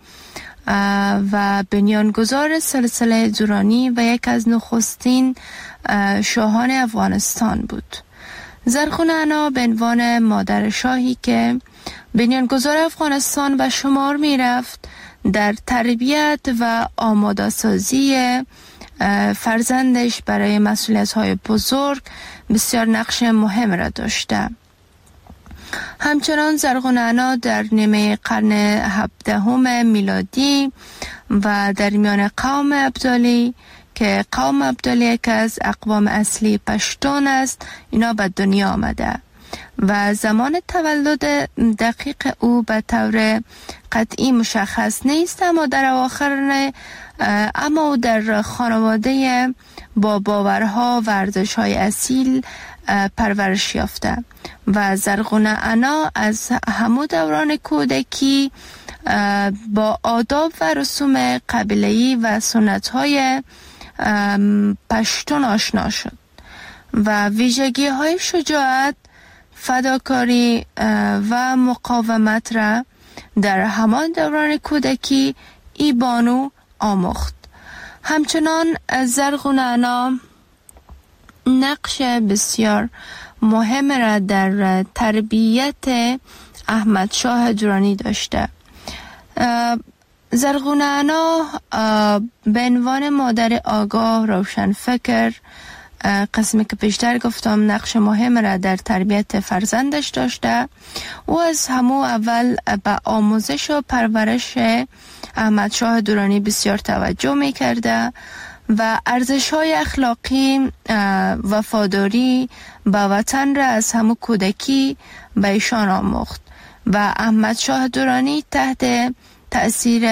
و بنیانگذار سلسله درانی و یک از نخستین شاهان افغانستان بود. زرغون انا به عنوان مادر شاهی که بنیانگذار افغانستان به شمار می رفت، در تربیت و آماده سازی فرزندش برای مسئولیت‌های بزرگ بسیار نقش مهم را داشته. همچنان زرغون انا در نیمه قرن هفدهم میلادی و در میان قوم ابدالی که قوم ابدالی یک از اقوام اصلی پشتون است، اینا به دنیا آمده و زمان تولد دقیق او به طور قطعی مشخص نیست، اما در اواخر اما او در خانواده با باورها و ارزش‌های اصیل پرورش یافته و زرغون انا از همون دوران کودکی با آداب و رسوم قبیله‌ای و سنت‌های پشتون آشنا شد و ویژگی‌های شجاعت، فداکاری و مقاومت را در همان دوران کودکی ای بانو آموخت. همچنان زرغونه انا نقش بسیار مهم را در تربیت احمد شاه درانی داشته. زرغونه انا به عنوان مادر آگاه، روشن فکر، قسمی که پیشتر گفتم نقش مهم را در تربیت فرزندش داشته. او از همو اول به آموزش و پرورش احمد شاه درانی بسیار توجه می کرده و ارزش‌های اخلاقی، وفاداری به وطن را از همو کودکی به ایشان آموخت و احمد شاه درانی تحت تأثیر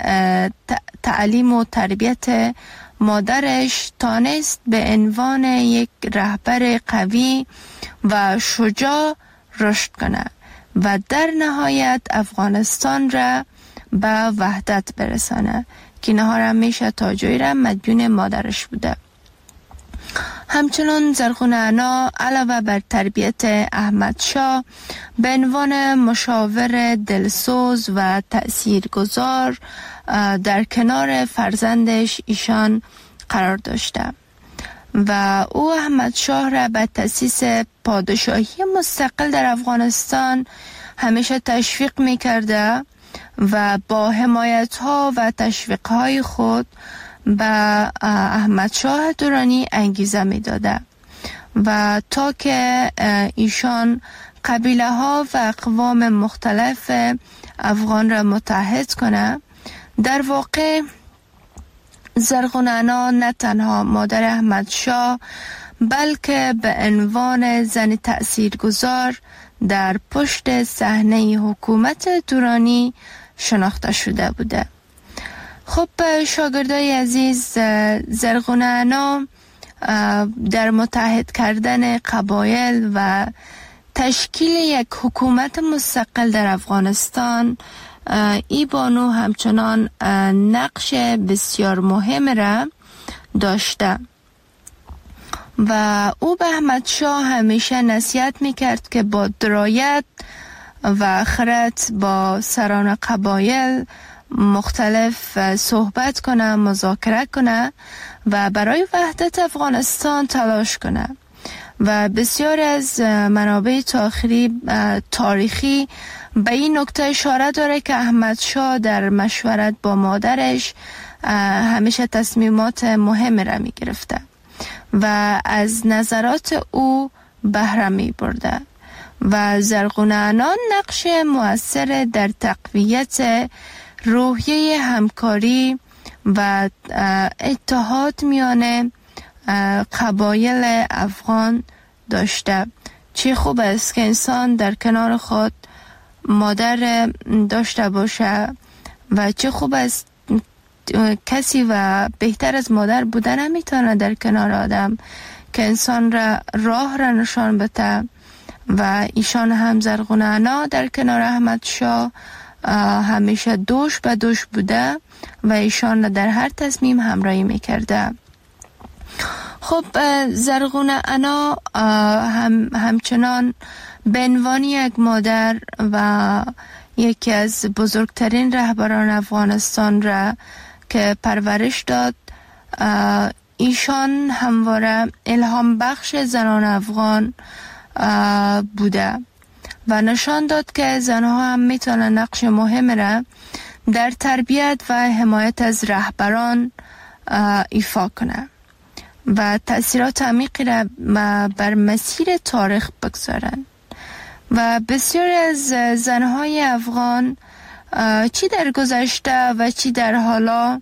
تعلیم و تربیت مادرش تانست به عنوان یک رهبر قوی و شجاع رشد کنه و در نهایت افغانستان را به وحدت برسانه که نهار همیشه تاجوی را مدیون مادرش بوده. همچنان زرغونه انا علاوه بر تربیت احمد شاه به عنوان مشاور دلسوز و تأثیرگذار در کنار فرزندش ایشان قرار داشته و او احمد شاه را به تأسیس پادشاهی مستقل در افغانستان همیشه تشویق می کرده و با حمایت ها و تشویق های خود به احمد شاه درانی انگیزه می داده و تا که ایشان قبیله ها و اقوام مختلف افغان را متحد کنه. در واقع زرغونه انا نه تنها مادر احمد شاه بلکه به عنوان زن تأثیرگذار در پشت صحنه حکومت درانی شناخته شده بوده. خب شاگردای عزیز، زرغونه انا در متحد کردن قبایل و تشکیل یک حکومت مستقل در افغانستان ای بانو همچنان نقش بسیار مهم را داشته و او به احمد شاه همیشه نصیحت میکرد که با درایت و خرد با سران قبایل مختلف صحبت کنه، مذاکره کنه و برای وحدت افغانستان تلاش کنه و بسیار از منابع تاریخی تاریخی به این نکته اشاره داره که احمد شاه در مشورت با مادرش همیشه تصمیمات مهم را می گرفته و از نظرات او بهره می برده و زرغونه انا نقش مؤثر در تقویت روحیه همکاری و اتحاد میان قبایل افغان داشته. چه خوب است که انسان در کنار خود مادر داشته باشه و چه خوب است کسی و بهتر از مادر بودن نمیتونه در کنار آدم که انسان را راه را نشان بده و ایشان هم زرغونه انا در کنار احمد شاه همیشه دوش به دوش بوده و ایشان در هر تصمیم همراهی میکرده. خب زرغونه انا هم همچنان به عنوان یک مادر و یکی از بزرگترین رهبران افغانستان را که پرورش داد، ایشان همواره الهام بخش زنان افغان بوده و نشان داد که زنها هم میتونن نقش مهم را در تربیت و حمایت از رهبران ایفا کنه و تأثیرات عمیقی را بر مسیر تاریخ بگذارن و بسیاری از زنهای افغان چی در گذشته و چی در حالا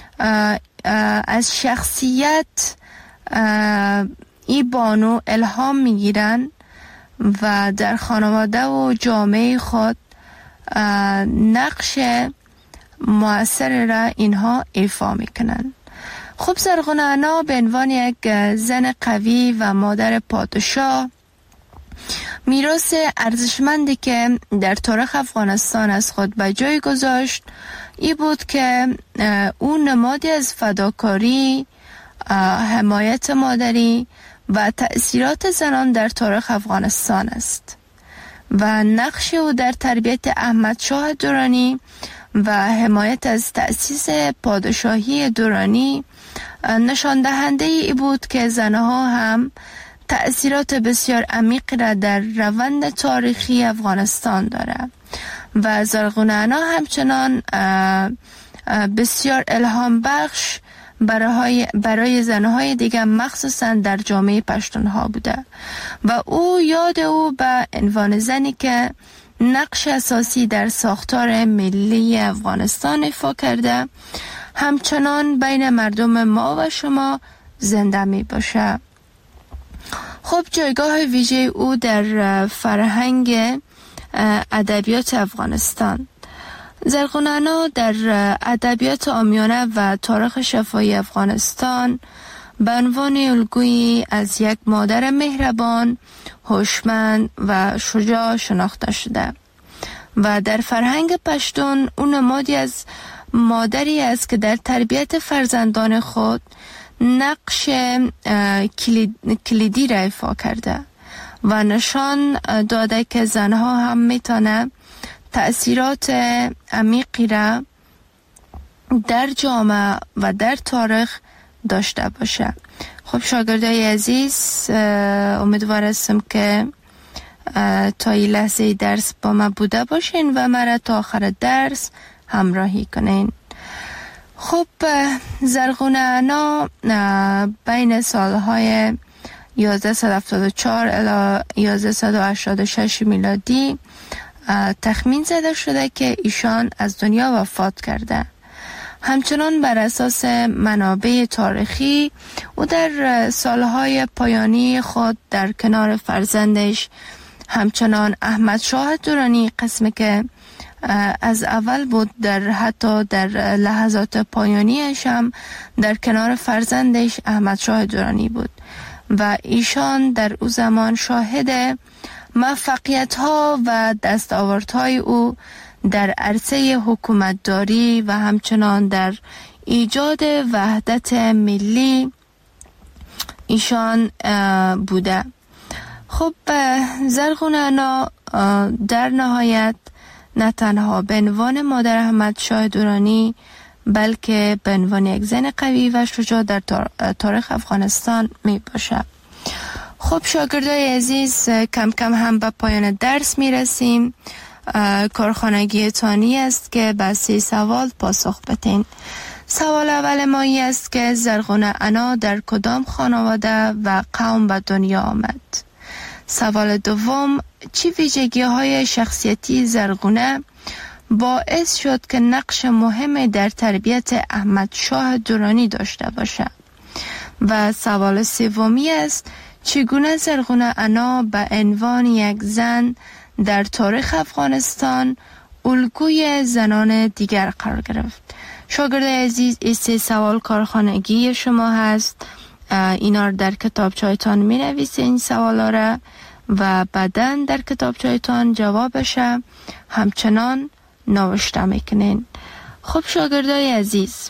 از شخصیت ای بانو الهام میگیرن و در خانواده و جامعه خود نقش مؤثر را اینها ایفا میکنن. خب زرغونه انا به عنوان یک زن قوی و مادر پادشاه میراث ارزشمندی که در تاریخ افغانستان از خود به جای گذاشت ای بود که اون نمادی از فداکاری، حمایت مادری و تأثیرات زنان در تاریخ افغانستان است و نقش او در تربیت احمد شاه درانی و حمایت از تأسیس پادشاهی درانی نشان دهنده ای بود که زنها هم تأثیرات بسیار عمیق را در روند تاریخی افغانستان دارد و زرغون انا همچنان بسیار الهام بخش برای برای زنهای دیگر مخصوصا در جامعه پشتونها بوده و او یاد او به عنوان زنی که نقش اساسی در ساختار ملی افغانستان ایفا کرده همچنان بین مردم ما و شما زنده می باشه. خب جایگاه ویژه او در فرهنگ ادبیات افغانستان. زرغون انا در ادبیات عامیانه و تاریخ شفاهی افغانستان به عنوان الگویی از یک مادر مهربان، هوشمند و شجاع شناخته شده و در فرهنگ پشتون اون نمادی از مادری است که در تربیت فرزندان خود نقش کلیدی را ایفا کرده و نشان داده که زنها هم میتونه تأثیرات عمیقی را در جامعه و در تاریخ داشته باشه. خب شاگردای عزیز، امیدوار هستم که تا این لحظه درس با ما بوده باشین و مرا تا آخر درس همراهی کنین. خب زرغون انا بین سالهای یازده هفتاد و چهار الی یازده هشتاد و شش میلادی تخمین زده شده که ایشان از دنیا وفات کرده. همچنان بر اساس منابع تاریخی او در سالهای پایانی خود در کنار فرزندش همچنان احمد شاه درانی، قسمی که از اول بود در حتی در لحظات پایانیش هم در کنار فرزندش احمد شاه درانی بود و ایشان در او زمان شاهد موفقیت ها و دستاوردهای او در عرصه حکومتداری و همچنان در ایجاد وحدت ملی ایشان بوده. خب زرغون انا در نهایت نه تنها به عنوان مادر احمد شاه درانی بلکه به عنوان یک زن قوی و شجاع در تاریخ افغانستان می باشد. خب شاگردای عزیز، کم کم هم به پایان درس می رسیم. کارخانگی تانی است که به سه سوال پاسخ بدین. سوال اول ما ای است که زرغون انا در کدام خانواده و قوم به دنیا آمد؟ سوال دوم، چی ویژگی های شخصیتی زرغونه باعث شد که نقش مهم در تربیت احمد شاه درانی داشته باشد؟ و سوال سومی است، چگونه زرغون انا به عنوان یک زن در تاریخ افغانستان الگوی زنان دیگر قرار گرفت؟ شاگرد عزیز، این سه سوال کارخانگی شما هست. اینا رو در کتابچه‌تان می نویسین این سوالا را و بعداً در کتابچه‌تان جوابش همچنان نوشته میکنین. خب شاگردای عزیز،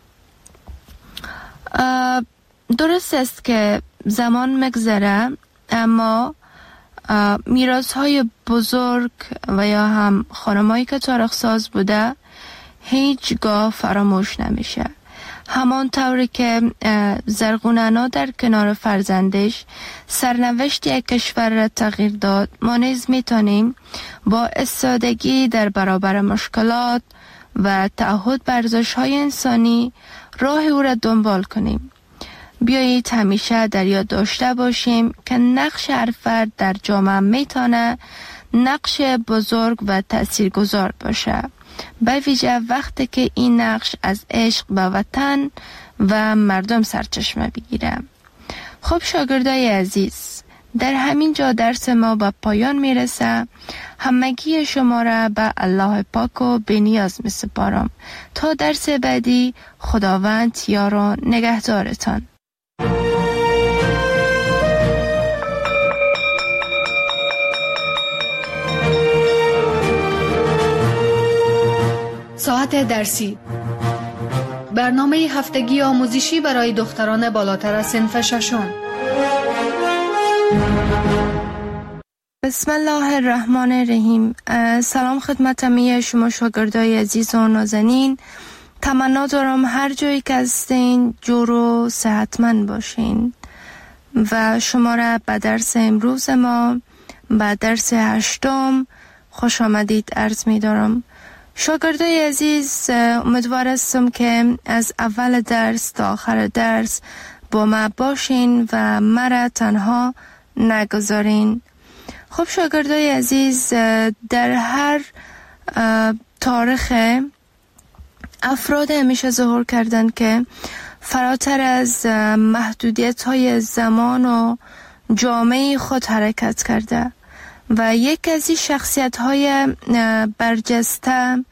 درست است که زمان مگذره اما میراث‌های بزرگ و یا هم خانمایی که تاریخ ساز بوده هیچگاه فراموش نمیشه. همان طوری که زرغون انا در کنار فرزندش سرنوشت یک کشور را تغییر داد، ما نیز میتونیم با استادگی در برابر مشکلات و تعهد بر ارزش‌های انسانی راه او را دنبال کنیم. بیایید همیشه در یاد داشته باشیم که نقش هر فرد در جامعه میتونه نقش بزرگ و تاثیرگذار باشه، به ویژه وقتی که این نقش از عشق به وطن و مردم سرچشمه بگیره. خب شاگردای عزیز، در همین جا درس ما به پایان میرسه. همگی شما را به الله پاک و بی‌نیاز می سپارم. تا درس بعدی، خداوند یار و نگهدارتان. ساعت درسی، برنامه هفتگی آموزشی برای دختران بالاتر از صنف ششم. بسم الله الرحمن الرحیم. سلام خدمت همه شما شاگردای عزیز و نازنین. تمنا دارم هر جایی که هستین جور و صحتمند باشین و شما را به درس امروز ما به درس هشتم خوش آمدید عرض می دارم. شاگردای عزیز، امیدوار هستم که از اول درس تا آخر درس با ما باشین و مرا تنها نگذارین. خب شاگردای عزیز، در هر تاریخ افراد همیشه ظهور کردن که فراتر از محدودیت های زمان و جامعه خود حرکت کرده و یک از این شخصیت های برجسته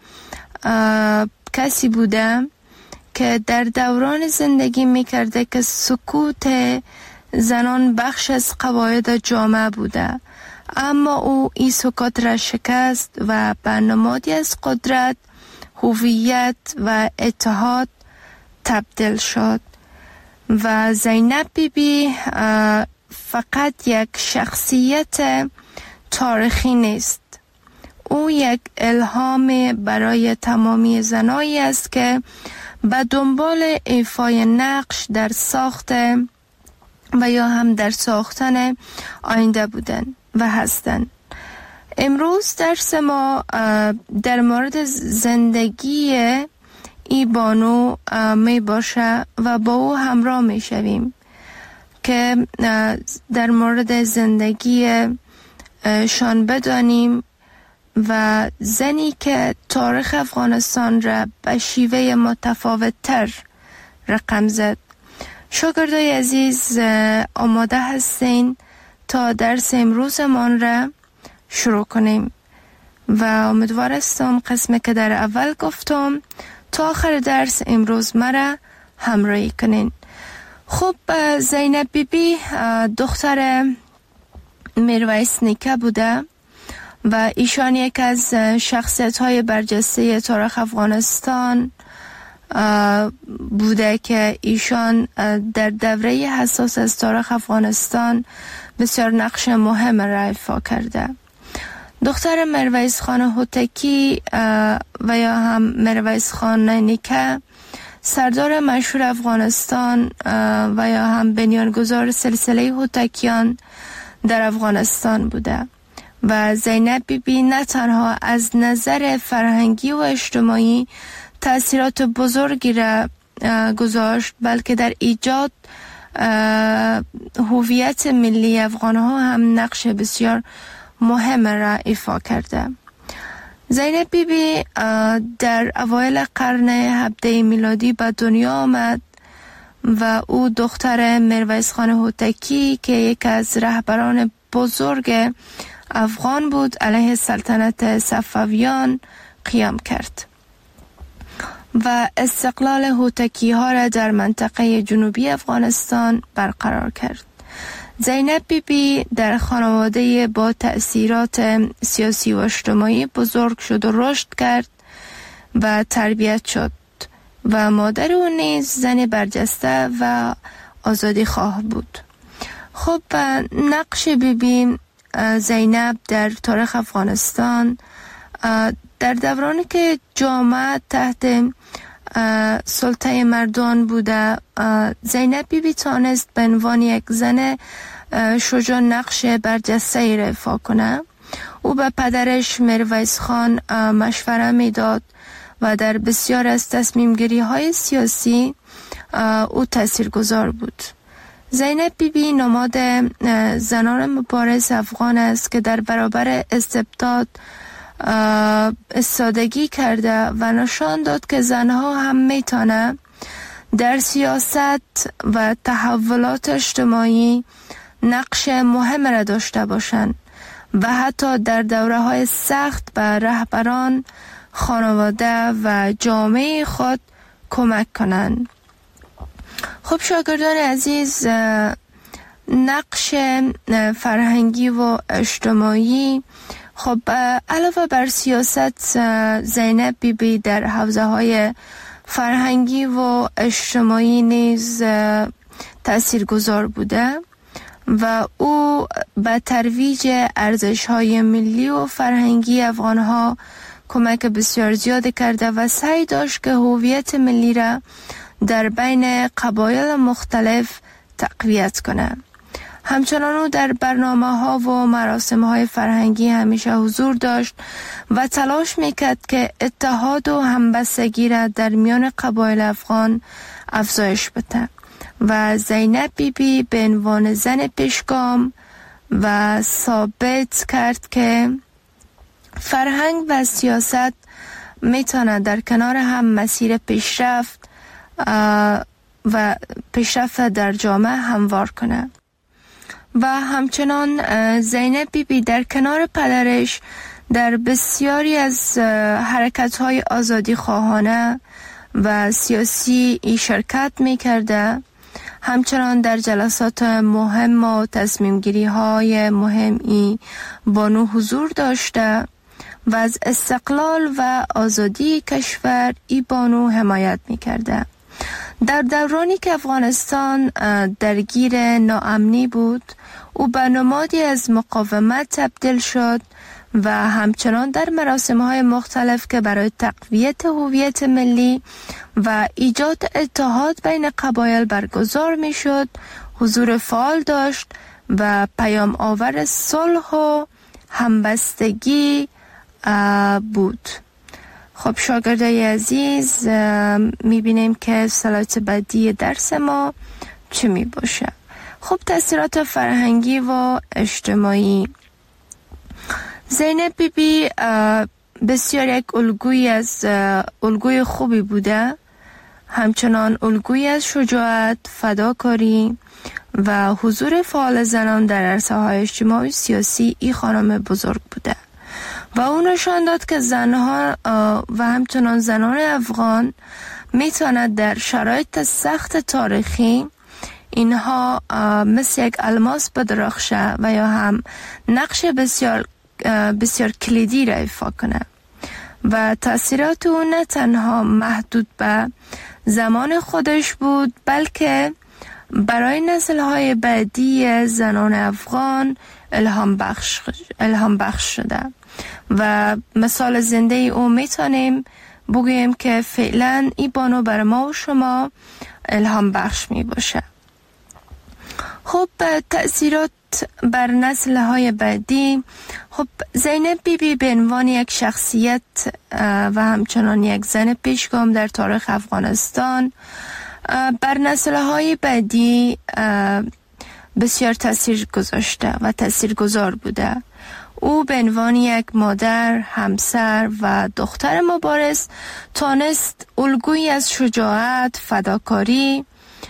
کسی بوده که در دوران زندگی میکرده که سکوت زنان بخش از قواعد جامعه بوده، اما او این سکوت را شکست و به نمادی از قدرت، هویت و اتحاد تبدیل شد. و زینب بی بی فقط یک شخصیت تاریخی نیست، او یک الهام برای تمامی زنایی است که به دنبال ایفای نقش در ساخت و یا هم در ساختن آینده بودن و هستن. امروز درس ما در مورد زندگی ای بانو می باشه و با او همراه می شویم که در مورد زندگی شان بدانیم و زنی که تاریخ افغانستان را به شیوه متفاوت تر رقم زد. شاگردای عزیز، آماده هستین تا درس امروزمان را شروع کنیم و امیدوار هستم قسمی که در اول گفتم تا آخر درس امروز مرا همراهی کنین. خب زینب بی بی دختر میرویس نیکه بوده و ایشان یک از شخصیت های برجسته تاریخ افغانستان بوده که ایشان در دوره حساس از تاریخ افغانستان بسیار نقش مهم را ایفا کرده. دختر میرویس خان هوتکی و یا هم میرویس خان نیکه سردار مشهور افغانستان و یا هم بنیانگذار سلسله هوتکیان در افغانستان بوده و زینب بی بی نه تنها از نظر فرهنگی و اجتماعی تأثیرات بزرگی را گذاشت، بلکه در ایجاد هویت ملی افغان ها هم نقش بسیار مهم را ایفا کرده. زینب بی بی در اوایل قرن هفدهم میلادی به دنیا آمد و او دختر میرویس خان هوتکی که یک از رهبران بزرگ افغان بود علیه سلطنت صفویان قیام کرد و استقلال هوتکی ها را در منطقه جنوبی افغانستان برقرار کرد. زینب بی بی در خانواده با تأثیرات سیاسی و اجتماعی بزرگ شد و رشد کرد و تربیت شد و مادر او نیز زن برجسته و آزادی خواه بود. خب نقش بی بی زینب در تاریخ افغانستان در دورانی که جامعه تحت سلطه مردان بوده، زینب بی بی تانست به عنوان یک زن شجاع نقش برجسته ای را ایفا کنه. او به پدرش میرویس خان مشوره میداد و در بسیار از تصمیم گیری های سیاسی او تاثیرگذار بود. زینب بی بی نماد زنان مبارز افغان است که در برابر استبداد استادگی کرده و نشان داد که زنها هم میتونه در سیاست و تحولات اجتماعی نقش مهم را داشته باشند و حتی در دوره های سخت به رهبران، خانواده و جامعه خود کمک کنند. خب شاگردان عزیز، نقش فرهنگی و اجتماعی، خب علاوه بر سیاست، زینب بی بی در حوزه های فرهنگی و اجتماعی نیز تأثیرگذار بوده و او به ترویج ارزش‌های ملی و فرهنگی افغان‌ها کمک بسیار زیاد کرده و سعی داشت که هویت ملی را در بین قبایل مختلف تقویت کنه. همچنان او در برنامه ها و مراسم های فرهنگی همیشه حضور داشت و تلاش میکرد که اتحاد و همبستگی را در میان قبایل افغان افزایش بده و زینب بی بی به عنوان زن پیشگام و ثابت کرد که فرهنگ و سیاست میتونه در کنار هم مسیر پیشرفت و پیشرفت در جامعه هموار کنه. و همچنان زینب بی بی در کنار پدرش در بسیاری از حرکت‌های آزادی خواهانه و سیاسی ای شرکت می‌کرده. همچنان در جلسات مهم و تصمیم‌گیری‌های مهمی بانو حضور داشته و از استقلال و آزادی کشور ای بانو حمایت می‌کرده. در دورانی که افغانستان درگیر ناامنی بود، او به نمادی از مقاومت تبدیل شد و همچنان در مراسم‌های مختلف که برای تقویت هویت ملی و ایجاد اتحاد بین قبایل برگزار می‌شد، حضور فعال داشت و پیام آور صلح و همبستگی بود. خب شاگردای عزیز، میبینیم که سلایت بعدی درس ما چی می باشه. خب تأثیرات فرهنگی و اجتماعی. زینب بی بی بسیار یک الگوی از الگوی خوبی بوده، همچنان الگوی از شجاعت، فداکاری و حضور فعال زنان در عرصه های اجتماعی و سیاسی ای خانم بزرگ بوده و او نشان داد که زنها و همچنان زنان افغان میتواند در شرایط سخت تاریخی اینها مثل یک الماس بدرخشه و یا هم نقش بسیار بسیار کلیدی را ایفا کنه و تأثیرات او نه تنها محدود به زمان خودش بود، بلکه برای نسل‌های بعدی زنان افغان الهام بخش الهام بخش شده و مثال زنده او میتونیم بگوییم که فعلا این بانو بر ما و شما الهام بخش می باشه. خب تأثیرات بر نسل‌های بعدی. خب زینب بی بی به عنوان یک شخصیت و همچنان یک زن پیشگام در تاریخ افغانستان بر نسل‌های بعدی بسیار تأثیر گذاشته و تأثیرگذار بوده. او به عنوان یک مادر، همسر و دختر مبارز تانست الگویی از شجاعت، فداکاری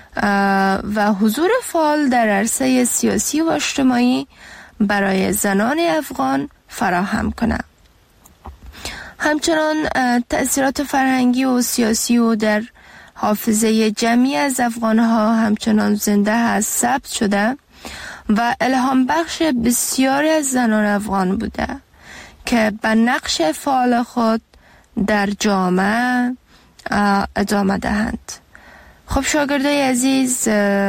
و حضور فعال در عرصه سیاسی و اجتماعی برای زنان افغان فراهم کند. همچنان تأثیرات فرهنگی و سیاسی او در حافظه جمعی از افغانها همچنان زنده هست، ثبت شده و الهام بخش بسیاری از زنان افغان بوده که به نقش فعال خود در جامعه ادامه دهند. خب شاگردای عزیز،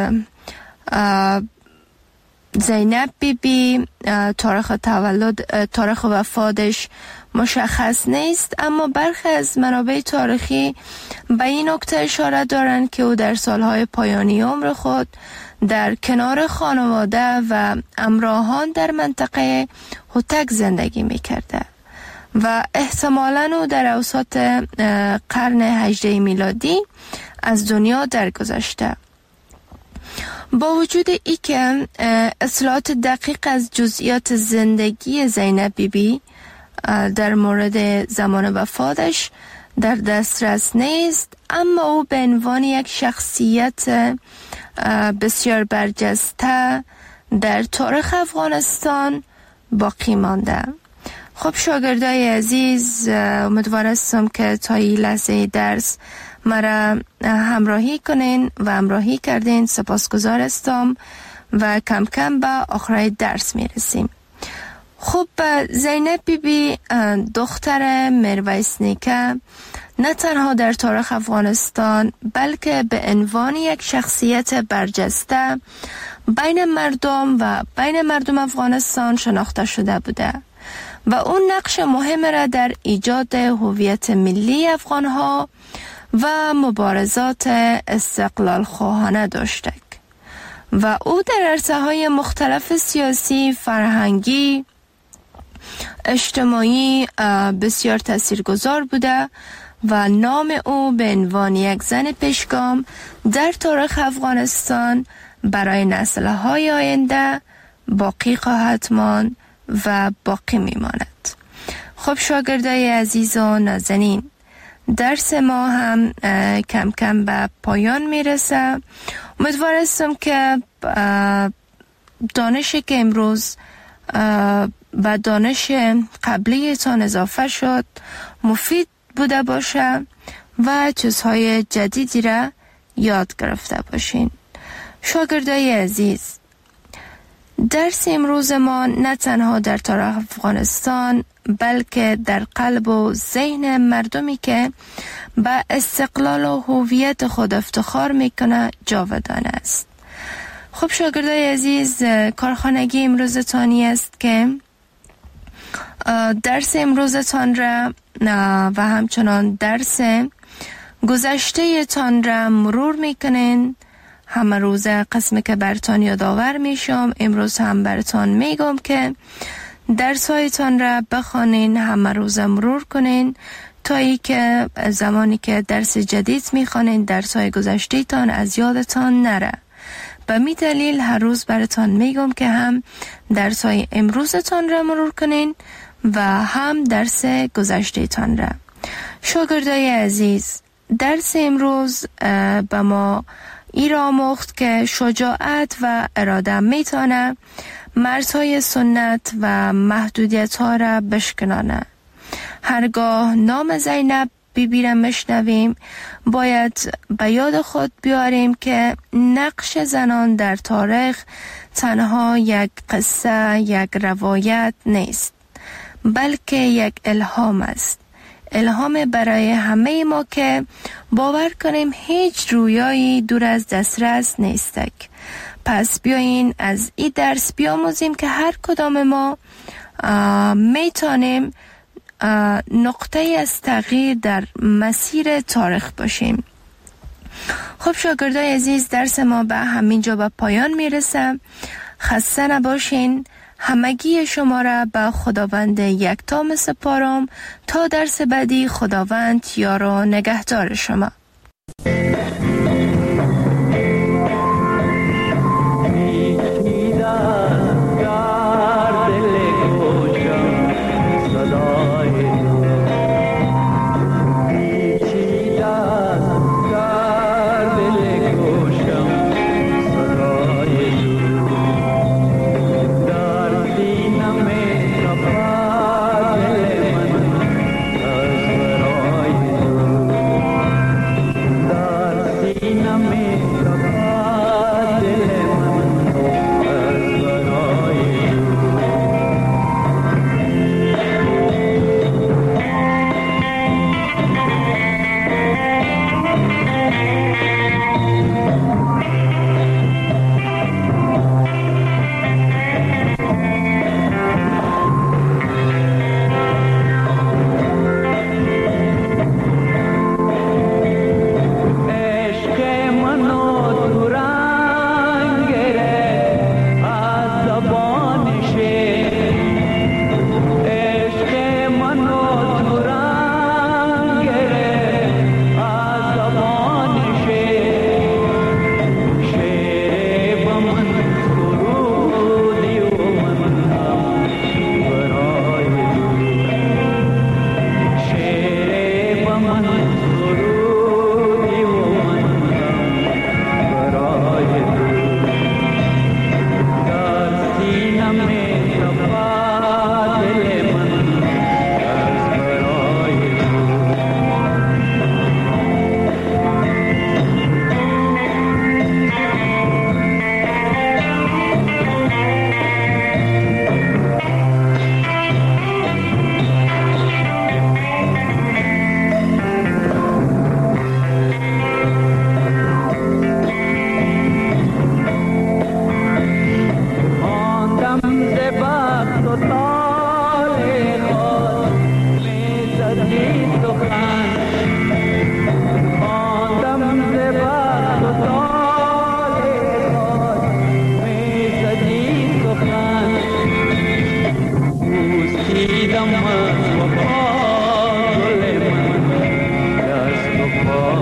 زینب بی بی تاریخ تولد تاریخ وفاتش مشخص نیست، اما برخی از منابع تاریخی به این نکته اشاره دارند که او در سالهای پایانی عمر خود در کنار خانواده و همراهان در منطقه هوتک زندگی می‌کرده و احتمالاً او در اوسط قرن هجدهم میلادی از دنیا درگذشته. با وجود ای که اطلاعات دقیق از جزئیات زندگی زینب بی بی در مورد زمان وفاتش در دسترس نیست، اما او به عنوان یک شخصیت بسیار برجسته در تاریخ افغانستان باقی مانده. خب شاگردای عزیز، امیدوار هستم که تا این لحظه درس مرا همراهی کنین و همراهی کردین. سپاسگزار هستم و کم کم به آخرای درس میرسیم. خب زینب بی بی دختر میرویس نیکه نه تنها در تاریخ افغانستان بلکه به عنوان یک شخصیت برجسته بین مردم و بین مردم افغانستان شناخته شده بوده و اون نقش مهم را در ایجاد هویت ملی افغانها و مبارزات استقلال خواهانه داشته و او در عرصه‌های مختلف سیاسی، فرهنگی، اجتماعی بسیار تاثیرگذار بوده و نام او به عنوان یک زن پیشگام در تاریخ افغانستان برای نسل‌های آینده باقی خواهد ماند و باقی میماند. خب شاگردای عزیز و نازنین، درس ما هم کم کم به پایان میرسه. امیدوارم که دانشی که امروز و دانش قبلیتان اضافه شد مفید بوده باشه و چیزهای جدیدی را یاد گرفته باشین. شاگردای عزیز، درس امروز ما نه تنها در تاریخ افغانستان بلکه در قلب و ذهن مردمی که به استقلال و هویت خود افتخار میکنه جاودانه است. خب شاگردای عزیز، کارخانگی امروزتانی است که درس امروزتان را و همچنان درس گذشته تان را مرور میکنین. همه روز قسمی که برتان یادآور میشم، امروز هم برتان میگم که درس هایتان را بخوانین، همه روز مرور کنین تا ای که زمانی که درس جدید میخوانین درس های گذشته تان از یادتان نره. به می دلیل هر روز برتان میگم که هم درس های امروزتان را مرور کنین و هم درس گذشته تان را. شاگردای عزیز، درس امروز به ما ای را آموخت که شجاعت و اراده میتونه مرزهای سنت و محدودیت ها را بشکنانه. هرگاه نام زینب بیبی را مشنویم باید به یاد خود بیاریم که نقش زنان در تاریخ تنها یک قصه، یک روایت نیست بلکه یک الهام است. الهام برای همه ما که باور کنیم هیچ رویایی دور از دسترس نیستک. پس بیایین از این درس بیاموزیم که هر کدام ما میتونیم نقطه از تغییر در مسیر تاریخ باشیم. خب شاگردای عزیز، درس ما به همینجا به پایان میرسه. خسته نباشین. همگی شما را به خداوند یکتا میسپارم تا درس بعدی. خداوند یار و نگهدار شما.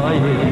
های